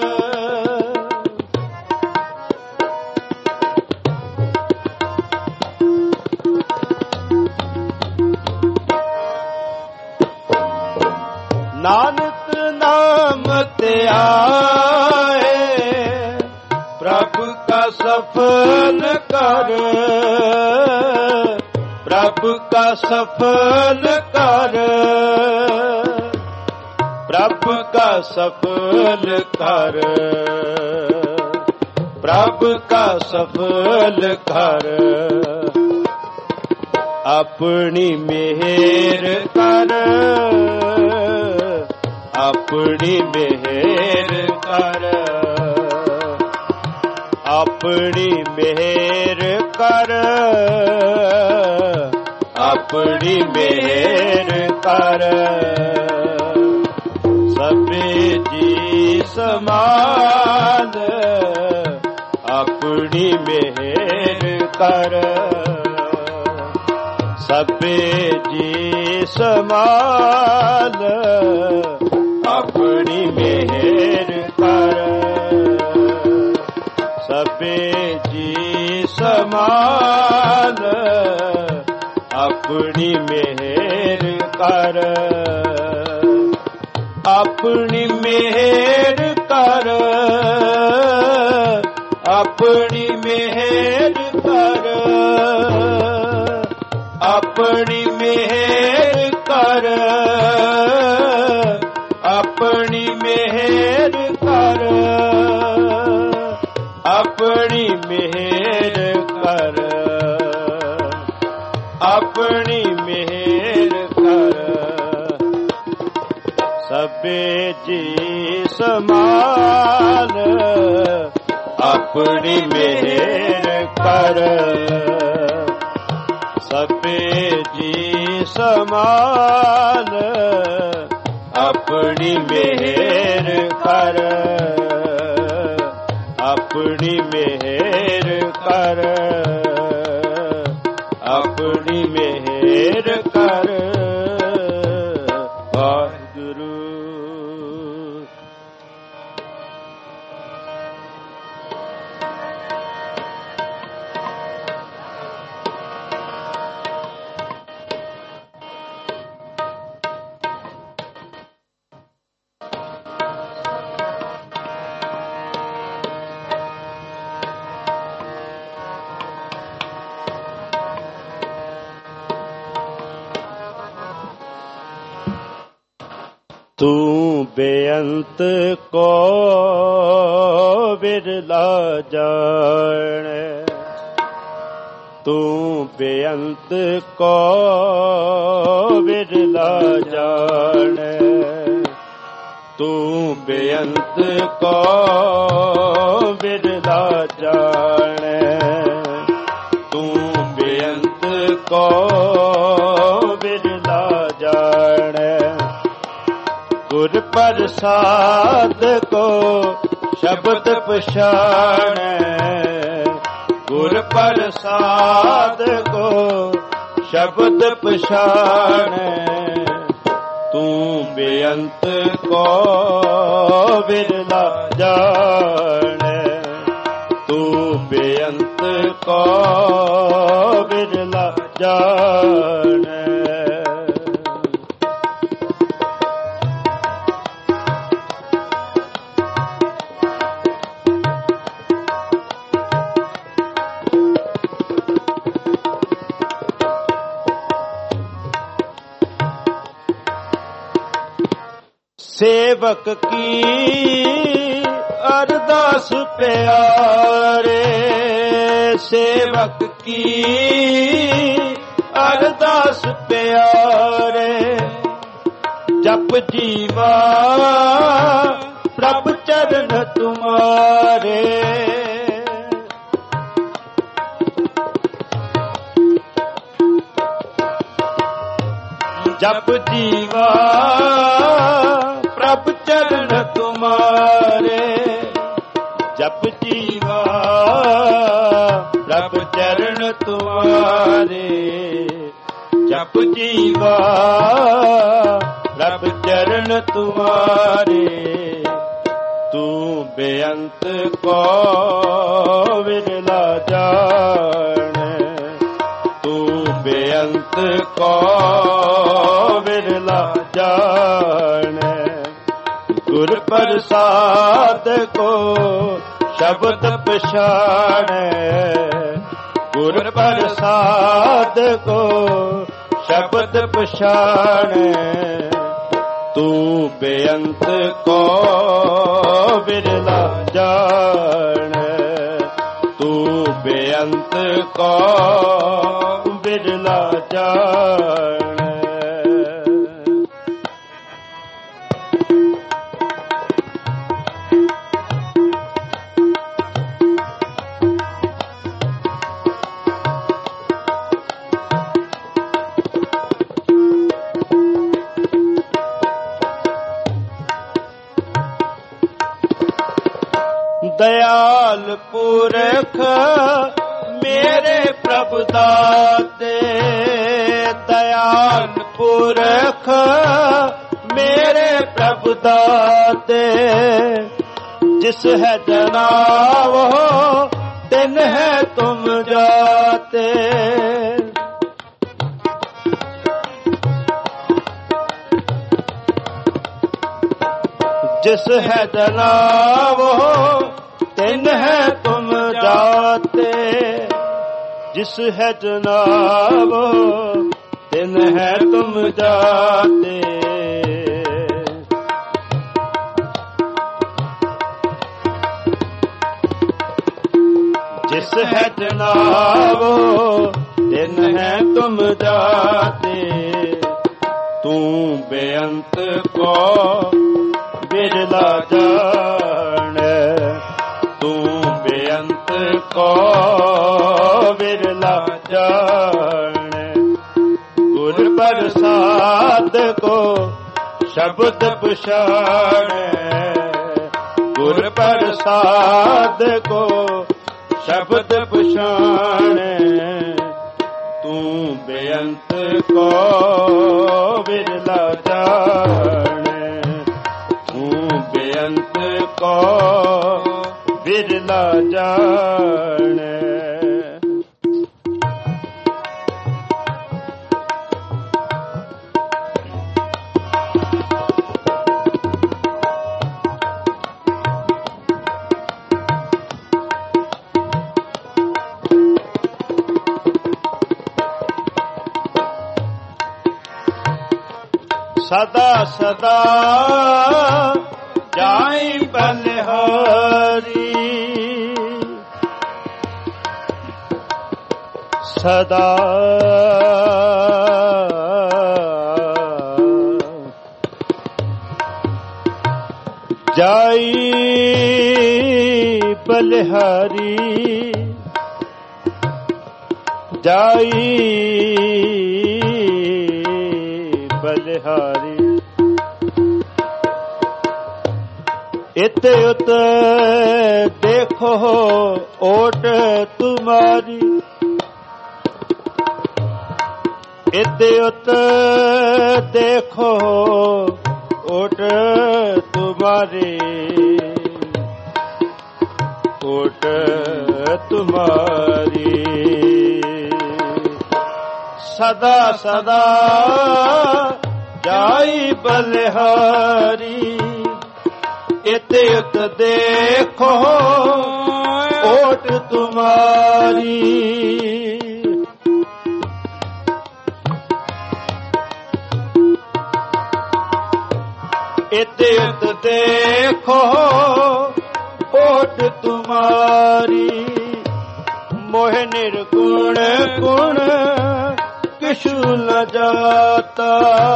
ਨਾਨਕ ਨਾਮ ਧਿਆਏ, ਪ੍ਰਭ ਕਾ ਸਫਲ ਕਰ, ਪ੍ਰਭ ਕਾ ਸਫਲ ਕਰ, ਪ੍ਰਭ ਕਾ ਸਫਲ ਕਰ, ਪ੍ਰਭ ਕਾ ਸਫਲ ਕਰ। ਆਪਣੀ ਮਿਹਰ ਕਰ, ਆਪਣੀ ਮਿਹਰ ਕਰ, ਆਪਣੀ ਮਿਹਰ ਕਰ, ਆਪਣੀ ਮਿਹਰ ਕਰ। ਸਭੇ ਜੀ ਸਮਾਨ, ਆਪਣੀ ਮਿਹਰ ਕਰ, ਸਭੇ ਜੀ ਸਮਾਨ, ਆਪਣੀ ਮਿਹਰ ਕਰ। ਸਭੇ ਜੀ ਸਮਾਨ, ਆਪਣੀ ਮਿਹਰ ਕਰ, ਆਪਣੀ ਮਿਹਰ ਕਰ, ਆਪਣੀ ਮਿਹਰ ਕਰ, ਆਪਣੀ ਮਿਹਰ ਕਰ, ਆਪਣੀ ਮਿਹਰ ਕਰ, ਆਪਣੀ ਮਿਹਰ ਕਰ, ਆਪਣੀ ਮਿਹਰ ਕਰ। ਸਭੇ ਜੀ ਸਮਾਨ, ਆਪਣੀ ਮਿਹਰ ਕਰ, ਸਭੇ ਜੀ ਸਮਾਨ, ਆਪਣੀ ਮਿਹਰ ਕਰ, ਆਪਣੀ ਮਿਹਰ ਕਰ, ਆਪਣੀ ਮਿਹਰ ਕਰ। ਵਾਹਿਗੁਰੂ। ਤੂੰ ਬੇਅੰਤ ਕੋ ਵਿਰਲਾ ਜਾਣੈ, ਤੂੰ ਬੇਅੰਤ ਕੋ ਵਿਰਲਾ ਜਾਣੈ, ਤੂੰ ਬੇਅੰਤ ਕੋ ਵਿਰਲਾ ਜਾਣੈ, ਤੂੰ ਬੇਅੰਤ ਕੋ ਵਿਰਲਾ ਜਾਣੈ। ਗੁਰ ਪ੍ਰਸਾਦ ਕੋ ਸ਼ਬਦ ਪਛਾਣੈ, ਗੁਰ ਪ੍ਰਸਾਦ ਕੋ ਸ਼ਬਦ ਪਛਾਣੈ। ਤੂੰ ਬੇਅੰਤ ਕੋ ਵਿਰਲਾ ਜਾਣੈ, ਤੂੰ ਬੇਅੰਤ ਕੋ ਵਿਰਲਾ ਜਾਣੈ। ਸੇਵਕ ਕੀ ਅਰਦਾਸ ਪਿਆਰੇ, ਸੇਵਕ ਕੀ ਅਰਦਾਸ ਪਿਆਰੇ। ਜਪ ਜੀਵਾ ਪ੍ਰਭ ਚਰਨ ਤੁਮਾਰੇ, जप जीवा प्रभ चरण तुम्हारे, जप जीवा प्रभ चरण तुम्हारे, जप जीवा प्रभ चरण तुम्हारे। तू बेअंत को विरला जाने, तू बेअंत को विरला जाने। गुर प्रसाद को शब्द पछाड़े, गुर प्रसाद को शब्द पछाड़े। तू बेअंत को विरला जाने, तू बेअंत को विरला जाने। दयाल पुरख मेरे प्रभु दाते, दयाल पुरख मेरे प्रभु दाते। जिस है जना वो दिन है तुम जाते, जिस है जना वो दिन है तुम जाते, जिस है जना वो दिन है तुम जाते। जिस है जना वो दिन है तुम जाते। तू बेअंत को विरला जाने, तू बेअंत को विरला जाने। गुर प्रसाद को शब्द पछाड़े, गुर प्रसाद को शब्द पछाड़े। तू बेअंत को विरला जाने, बेअंत को विरला जाने। सदा सदा जाई बलिहारी, सदा जाई बलिहारी, जाई बलिहारी। इत उत देखो ओट तुम्हारी, इत उत देखो ओट तुम्हारी, ओट तुम्हारी। सदा सदा जाई बलिहारी, इत उत देखो ओट तुम्हारी। इत उत देखो ओट तुम्हारी। मोह निर्गुण गुण किछु न जाता,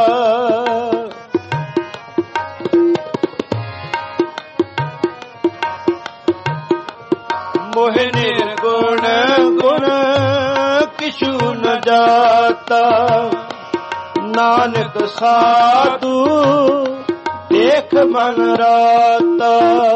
मोह निर्गुण गुण किछु न जाता। ਨਾਨਕ ਸਾਧੂ ਦੇਖ ਮਨ ਰਾਤਾ।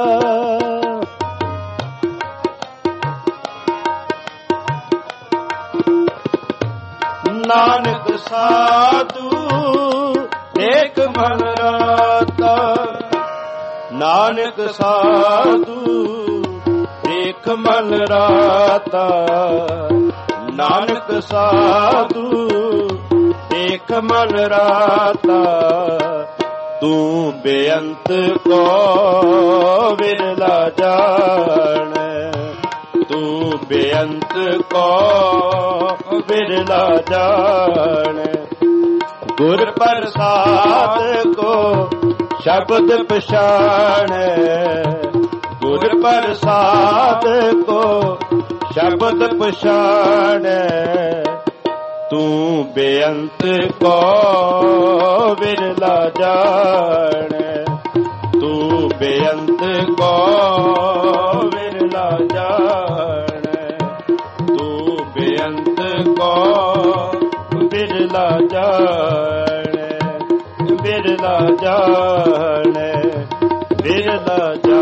ਨਾਨਕ ਸਾਧੂ ਦੇਖ ਮਨ ਰਾਤਾ। ਨਾਨਕ ਸਾਧੂ ਦੇਖ ਮਨ ਰਾਤਾ। ਨਾਨਕ ਸਾਧੂ ਦੇਖ ਮਨ ਰਾਤਾ। ਤੂੰ ਬੇਅੰਤ ਕੋ ਵਿਰਲਾ ਜਾਣੈ। ਤੂੰ ਬੇਅੰਤ ਕੋ ਵਿਰਲਾ ਜਾਣੈ। ਗੁਰ ਪ੍ਰਸਾਦ ਕੋ ਸ਼ਬਦ ਪਛਾਣੈ। ਗੁਰ ਪ੍ਰਸਾਦ ਕੋ ਸ਼ਬਦ ਪਛਾਣੈ। ਤੂੰ ਬੇਅੰਤ ਕੋ ਵਿਰਲਾ ਜਾਣੈ। ਤੂੰ ਬੇਅੰਤ ਕੋ ਵਿਰਲਾ ਜਾਣੈ। ਤੂੰ ਬੇਅੰਤ ਕੋ ਵਿਰਲਾ ਜਾਣੈ। ਵਿਰਲਾ ਜਾਣੈ। ਵਿਰਲਾ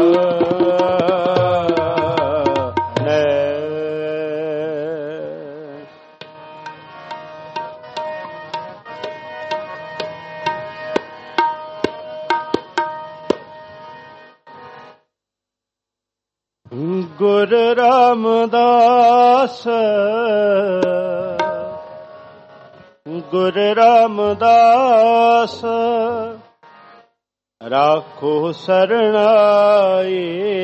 ਜਾਣੈ। ਗੁਰ ਰਾਮਦਾਸ ਗੁਰ ਰਾਮਦਾਸ ਰਾਖੋ ਸਰਣਾਈ।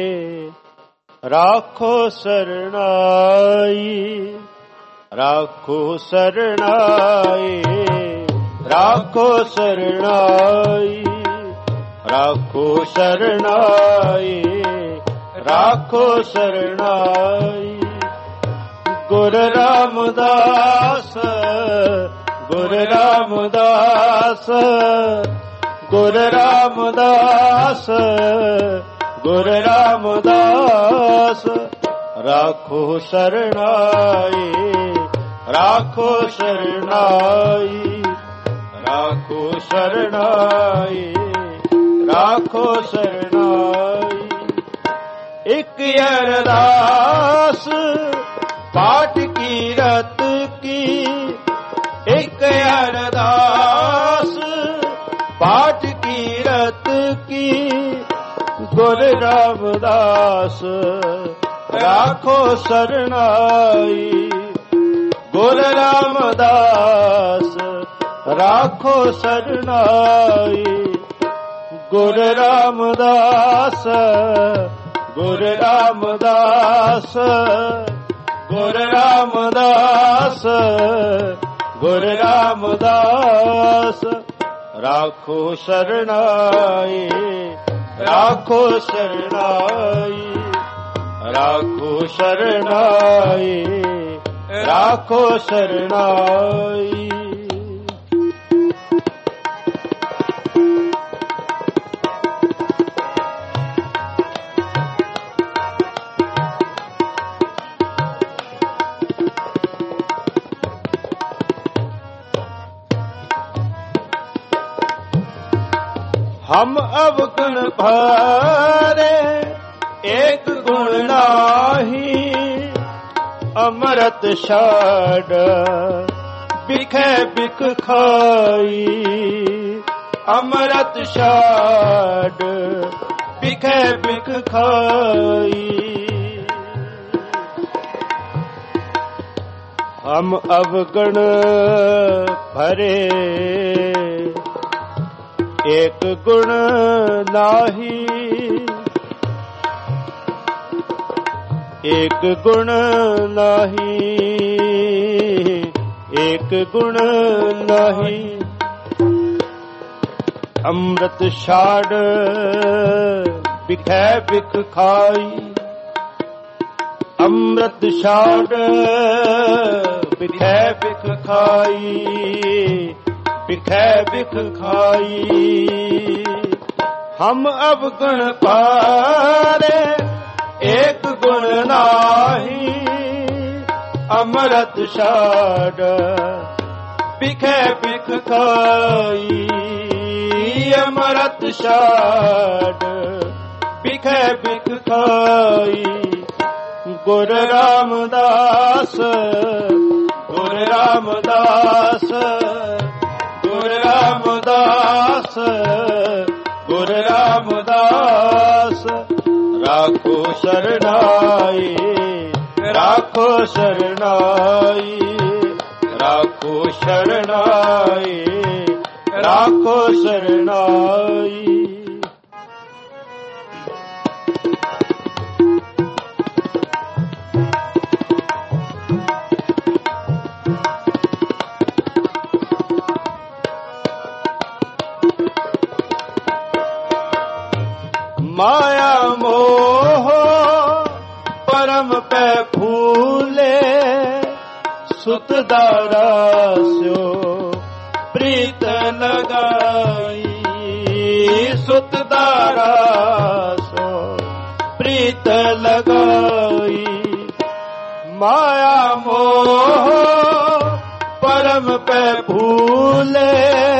ਰਾਖੋ ਸਰਣਾਈ। ਰਾਖੋ ਸਰਣਾਈ। ਰਾਖੋ ਸਰਣਾਈ। ਰਾਖੋ ਸਰਣਾਈ। ਰਾਖੋ ਸਰਣਾਈ। ਗੁਰ ਰਾਮਦਾਸ ਗੁਰ ਰਾਮਦਾਸ ਗੁਰ ਰਾਮਦਾਸ ਗੁਰ ਰਾਮਦਾਸ ਰਾਖੋ ਸਰਣਾਈ। ਰਾਖੋ ਸਰਣਾਈ। ਰਾਖੋ ਸਰਣਾਈ। ਰਾਖੋ ਸਰਣਾਈ। ਇਕ ਅਰਦਾਸ ਪਾਠ ਕੀਰਤ ਕੀ। ਇਕ ਅਰਦਾਸ ਪਾਠ ਕੀਰਤ ਕੀ। ਗੁਰ ਰਾਮਦਾਸ ਰਾਖੋ ਸਰਣਾਈ। ਗੁਰ ਰਾਮਦਾਸ ਰਾਖੋ ਸਰਣਾਈ। ਗੁਰ ਰਾਮਦਾਸ ਗੁਰ ਰਾਮਦਾਸ ਗੁਰ ਰਾਮਦਾਸ ਗੁਰ ਰਾਮਦਾਸ ਰਾਖੋ ਸਰਣਾਈ। ਰਾਖੋ ਸਰਣਾਈ। ਰਾਖੋ ਸਰਣਾਈ। ਰਾਖੋ ਸਰਣਾਈ। हम अवगुण भारे एक गुण नाही। अमृत छाड़ बिखे बिख खाई। अमृत छाड़ बिखे बिख खाई। हम अवगुण भरे एक गुण नाही। एक गुण नाही। एक गुण नाही। अमृत छाड़ बिखै बिख खाई। अमृत छाड़ बिखै बिख खाई। बिखै बिख खाई। हम अवगुण पारे एक गुण नाही। अमृत छाड़ ਬਿਖੈ ਬਿਖ ਖਾਈ ਅਮਰਤ ਛਾੜ ਬਿਖੈ ਬਿਖ ਖਾਈ ਗੁਰ ਰਾਮਦਾਸ ਗੁਰ ਰਾਮਦਾਸ ਗੁਰ ਰਾਮਦਾਸ ਗੁਰ ਰਾਮਦਾਸ ਰਾਖੋ ਸ਼ਰਨਾਈ ਰਾਖੋ ਸ਼ਰਨਾਈ ਰਾਖੋ ਸ਼ਰਨਾਈ ਰਾਖੋ ਸ਼ਰਨਾਈ। ਮਾਇਆ ਮੋਹ ਪਰਮ ਪੈ ਫੂਲੇ ਸੁਤ ਦਾਰਾ ਸਿਓ ਪ੍ਰੀਤ ਲਗਾਈ ਸੁਤ ਦਾਰਾ ਸਿਓ ਪ੍ਰੀਤ ਲਗਾਈ। ਮਾਇਆ ਮੋਹ ਪਰਮ ਪੈ ਫੂਲੇ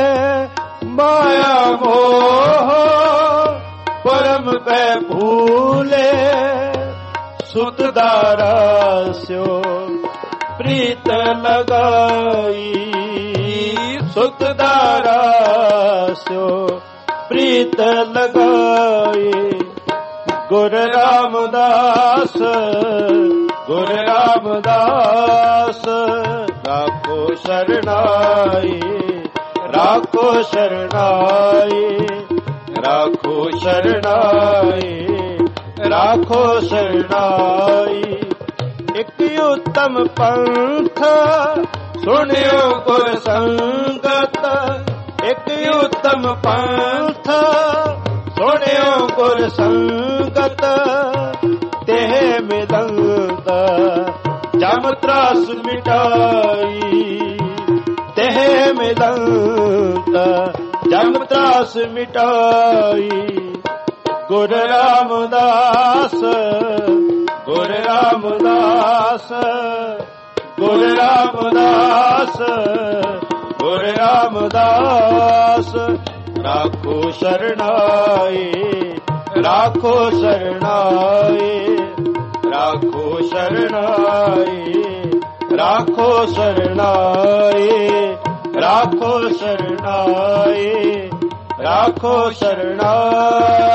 ਮਾਇਆ ਮੋਹ ਪਰਮ ਪੈ ਭੂਲੇ ਸੁਤ ਦਾਰਾ ਸਿਓ ਪ੍ਰੀਤ ਲਗਾਈ ਸੁਤ ਦਾਰਾ ਸਿਓ ਪ੍ਰੀਤ ਲਗਾਈ। ਗੁਰ ਰਾਮਦਾਸ ਗੁਰ ਰਾਮਦਾਸ ਰਾਖੋ ਸ਼ਰਨਾਈ ਰਾਖੋ ਸ਼ਰਨਾਈ ਰਾਖੋ ਸ਼ਰਨਾਈ ਰਾਖੋ ਸ਼ਰਨਾਈ। ਇੱਕ ਉਤਮ ਪੰਥ ਸੁਣਿਓ ਗੁਰ ਸੰਗਤ ਇੱਕ ਉਤਮ ਪੰਥ ਸੁਣਿਓ ਗੁਰ ਸੰਗਤ ਤੇਹ ਮਿਲੰਦ ਜਮ ਤਰਾਸ ਮਿਟਾਈ ਤੇਹ ਮਿਲੰਦ ਜਮ ਤਰਾਸ ਮਿਟਾਈ। ਗੁਰ ਰਾਮਦਾਸ ਗੁਰ ਰਾਮਦਾਸ ਗੁਰ ਰਾਮਦਾਸ ਗੁਰ ਰਾਮਦਾਸ ਰਾਖੋ ਸ਼ਰਨਾਈ ਰਾਖੋ ਸ਼ਰਨਾਈ ਰਾਖੋ ਸ਼ਰਨਾਈ ਰਾਖੋ ਸ਼ਰਨਾਈ ਰਾਖੋ ਸ਼ਰਨਾਈ ਰਾਖੋ ਸ਼ਰਨਾਈ।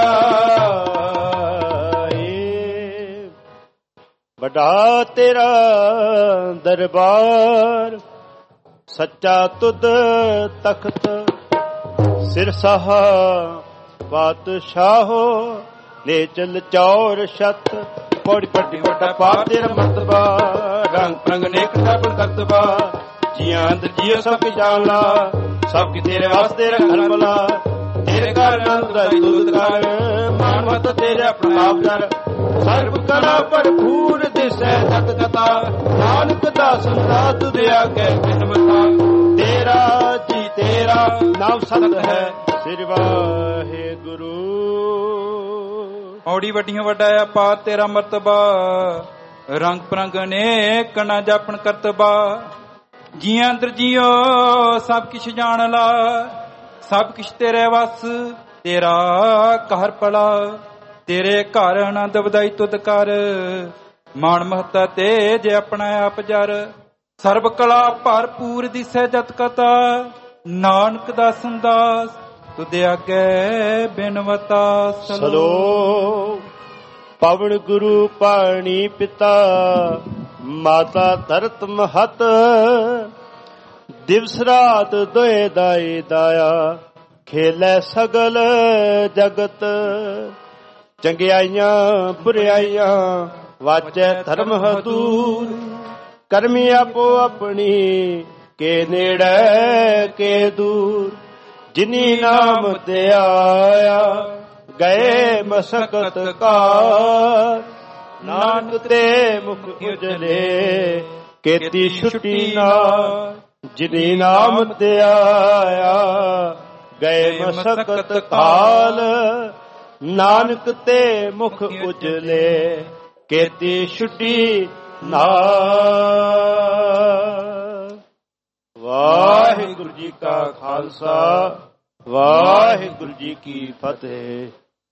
ਵੱਡਾ ਤੇਰਾ ਦਰਬਾਰ ਸੱਚਾ ਤੁਧ ਤਖਤ ਸਿਰਸਾ ਪਾਤਸ਼ਾਹੋ ਲੈ ਚਲ ਚੌਰ ਛਤ ਪੌੜੀ ਪੱਟੀ ਵੱਡਾ ਪਾਪ ਤੇਰਾ ਮਰਤਬਾ ਰੰਗ ਪ੍ਰੰਗ ਨੇਕ ਸਭ ਕਰਤਬਾ ਜੀਆਂ ਅੰਦਰ ਜੀਓ ਸਭ ਕੀ ਜਾਣਲਾ ਸਭ ਕੀ ਤੇਰੇ ਵਾਸਤੇ ਰੱਖਣ ਭਲਾ ਤੇਰੇ ਘਰ ਆਨੰਦ ਦਾ ਦੁੱਧ ਕਰ ਮਾਨ ਮਤ ਤੇਰੇ ਆਪਣਾ ਆਪ ਕਰ ਸਰਬ ਕਲਾ ਭਰਪੂਰ ਦਿਸੈ ਜਤ ਕਤਾ ਨਾਨਕ ਦਾਸ ਦਾ ਤੁਧ ਆਗੇ ਬਿਨ ਮਤਾ ਤੇਰਾ ਜੀ ਤੇਰਾ ਨਾਮ ਸਤ ਹੈ ਸਿਰ ਵਾਹਿਗੁਰੂ। ਔੜੀ ਵੱਡੀਆਂ ਵੱਡਾ ਆ ਪਾਤ ਤੇਰਾ ਮਰਤਬਾ ਰੰਗ ਪ੍ਰੰਗ ਅਨੇਕ ਨਾ ਜਾਪਣ ਕਰਤਬਾ ਜੀਆਂ ਅੰਦਰ ਜੀਓ ਸਭ ਕਿਛ ਜਾਣ ਲਾ ਸਭ ਕਿਛ ਤੇਰੇ ਵਸ ਤੇਰਾ ਘਰ ਭਲਾ ਤੇਰੇ ਘਰ ਆਨੰਦ ਵਧਾਈ ਤੁਧ ਕਰ ਮਾਣ ਮਹੱਤਾ ਤੇ ਜੇ ਆਪਣਾ ਆਪ ਜਰ ਸਰਬ ਕਲਾ ਭਰਪੂਰ ਦਿਸੈ ਜਤ ਕਤਾ ਨਾਨਕ ਦਾ ਸੰਦਾਸ ਤੁਧ ਆਗੇ ਬਿਨਵਤਾ ਸਲੋ। ਪਵਨ ਗੁਰੂ ਪਾਣੀ ਪਿਤਾ ਮਾਤਾ ਧਰਤ ਮਹਤ ਦਿਵਸ ਰਾਤ ਦੋਏ ਦਾਈ ਦਾਇਆ ਖੇਲੇ ਸਗਲ ਜਗਤ ਚੰਗਿਆਈਆਂ ਬੁਰਿਆਈਆਂ ਵਾਚੈ ਧਰਮ ਹਦੂਰ ਕਰਮੀ ਆਪੋ ਆਪਣੀ ਕੇ ਨੇੜੇ ਕੇ ਦੂਰ ਜਿਨੀ ਨਾਮ ਤੇ ਆਇਆ ਗਏ ਮਸਕਤ ਕਾ ਨਾਨਕ ਤੇ ਮੁਖ ਉਜਲੇ ਕੀਤੀ ਛੁੱਟੀ ਨਾ ਜਿਨੀ ਨਾਮ ਤੇ ਆਇਆ ਗਏ ਮਸਕਤ ਕਾਲ ਨਾਨਕ ਤੇ ਮੁਖ ਉਜਲੇ ਕੀਤੀ ਛੁੱਟੀ ਨਾ। ਵਾਹਿਗੁਰੂ ਜੀ ਕਾ ਖਾਲਸਾ ਵਾਹਿਗੁਰੂ ਜੀ ਕੀ ਫਤਿਹ।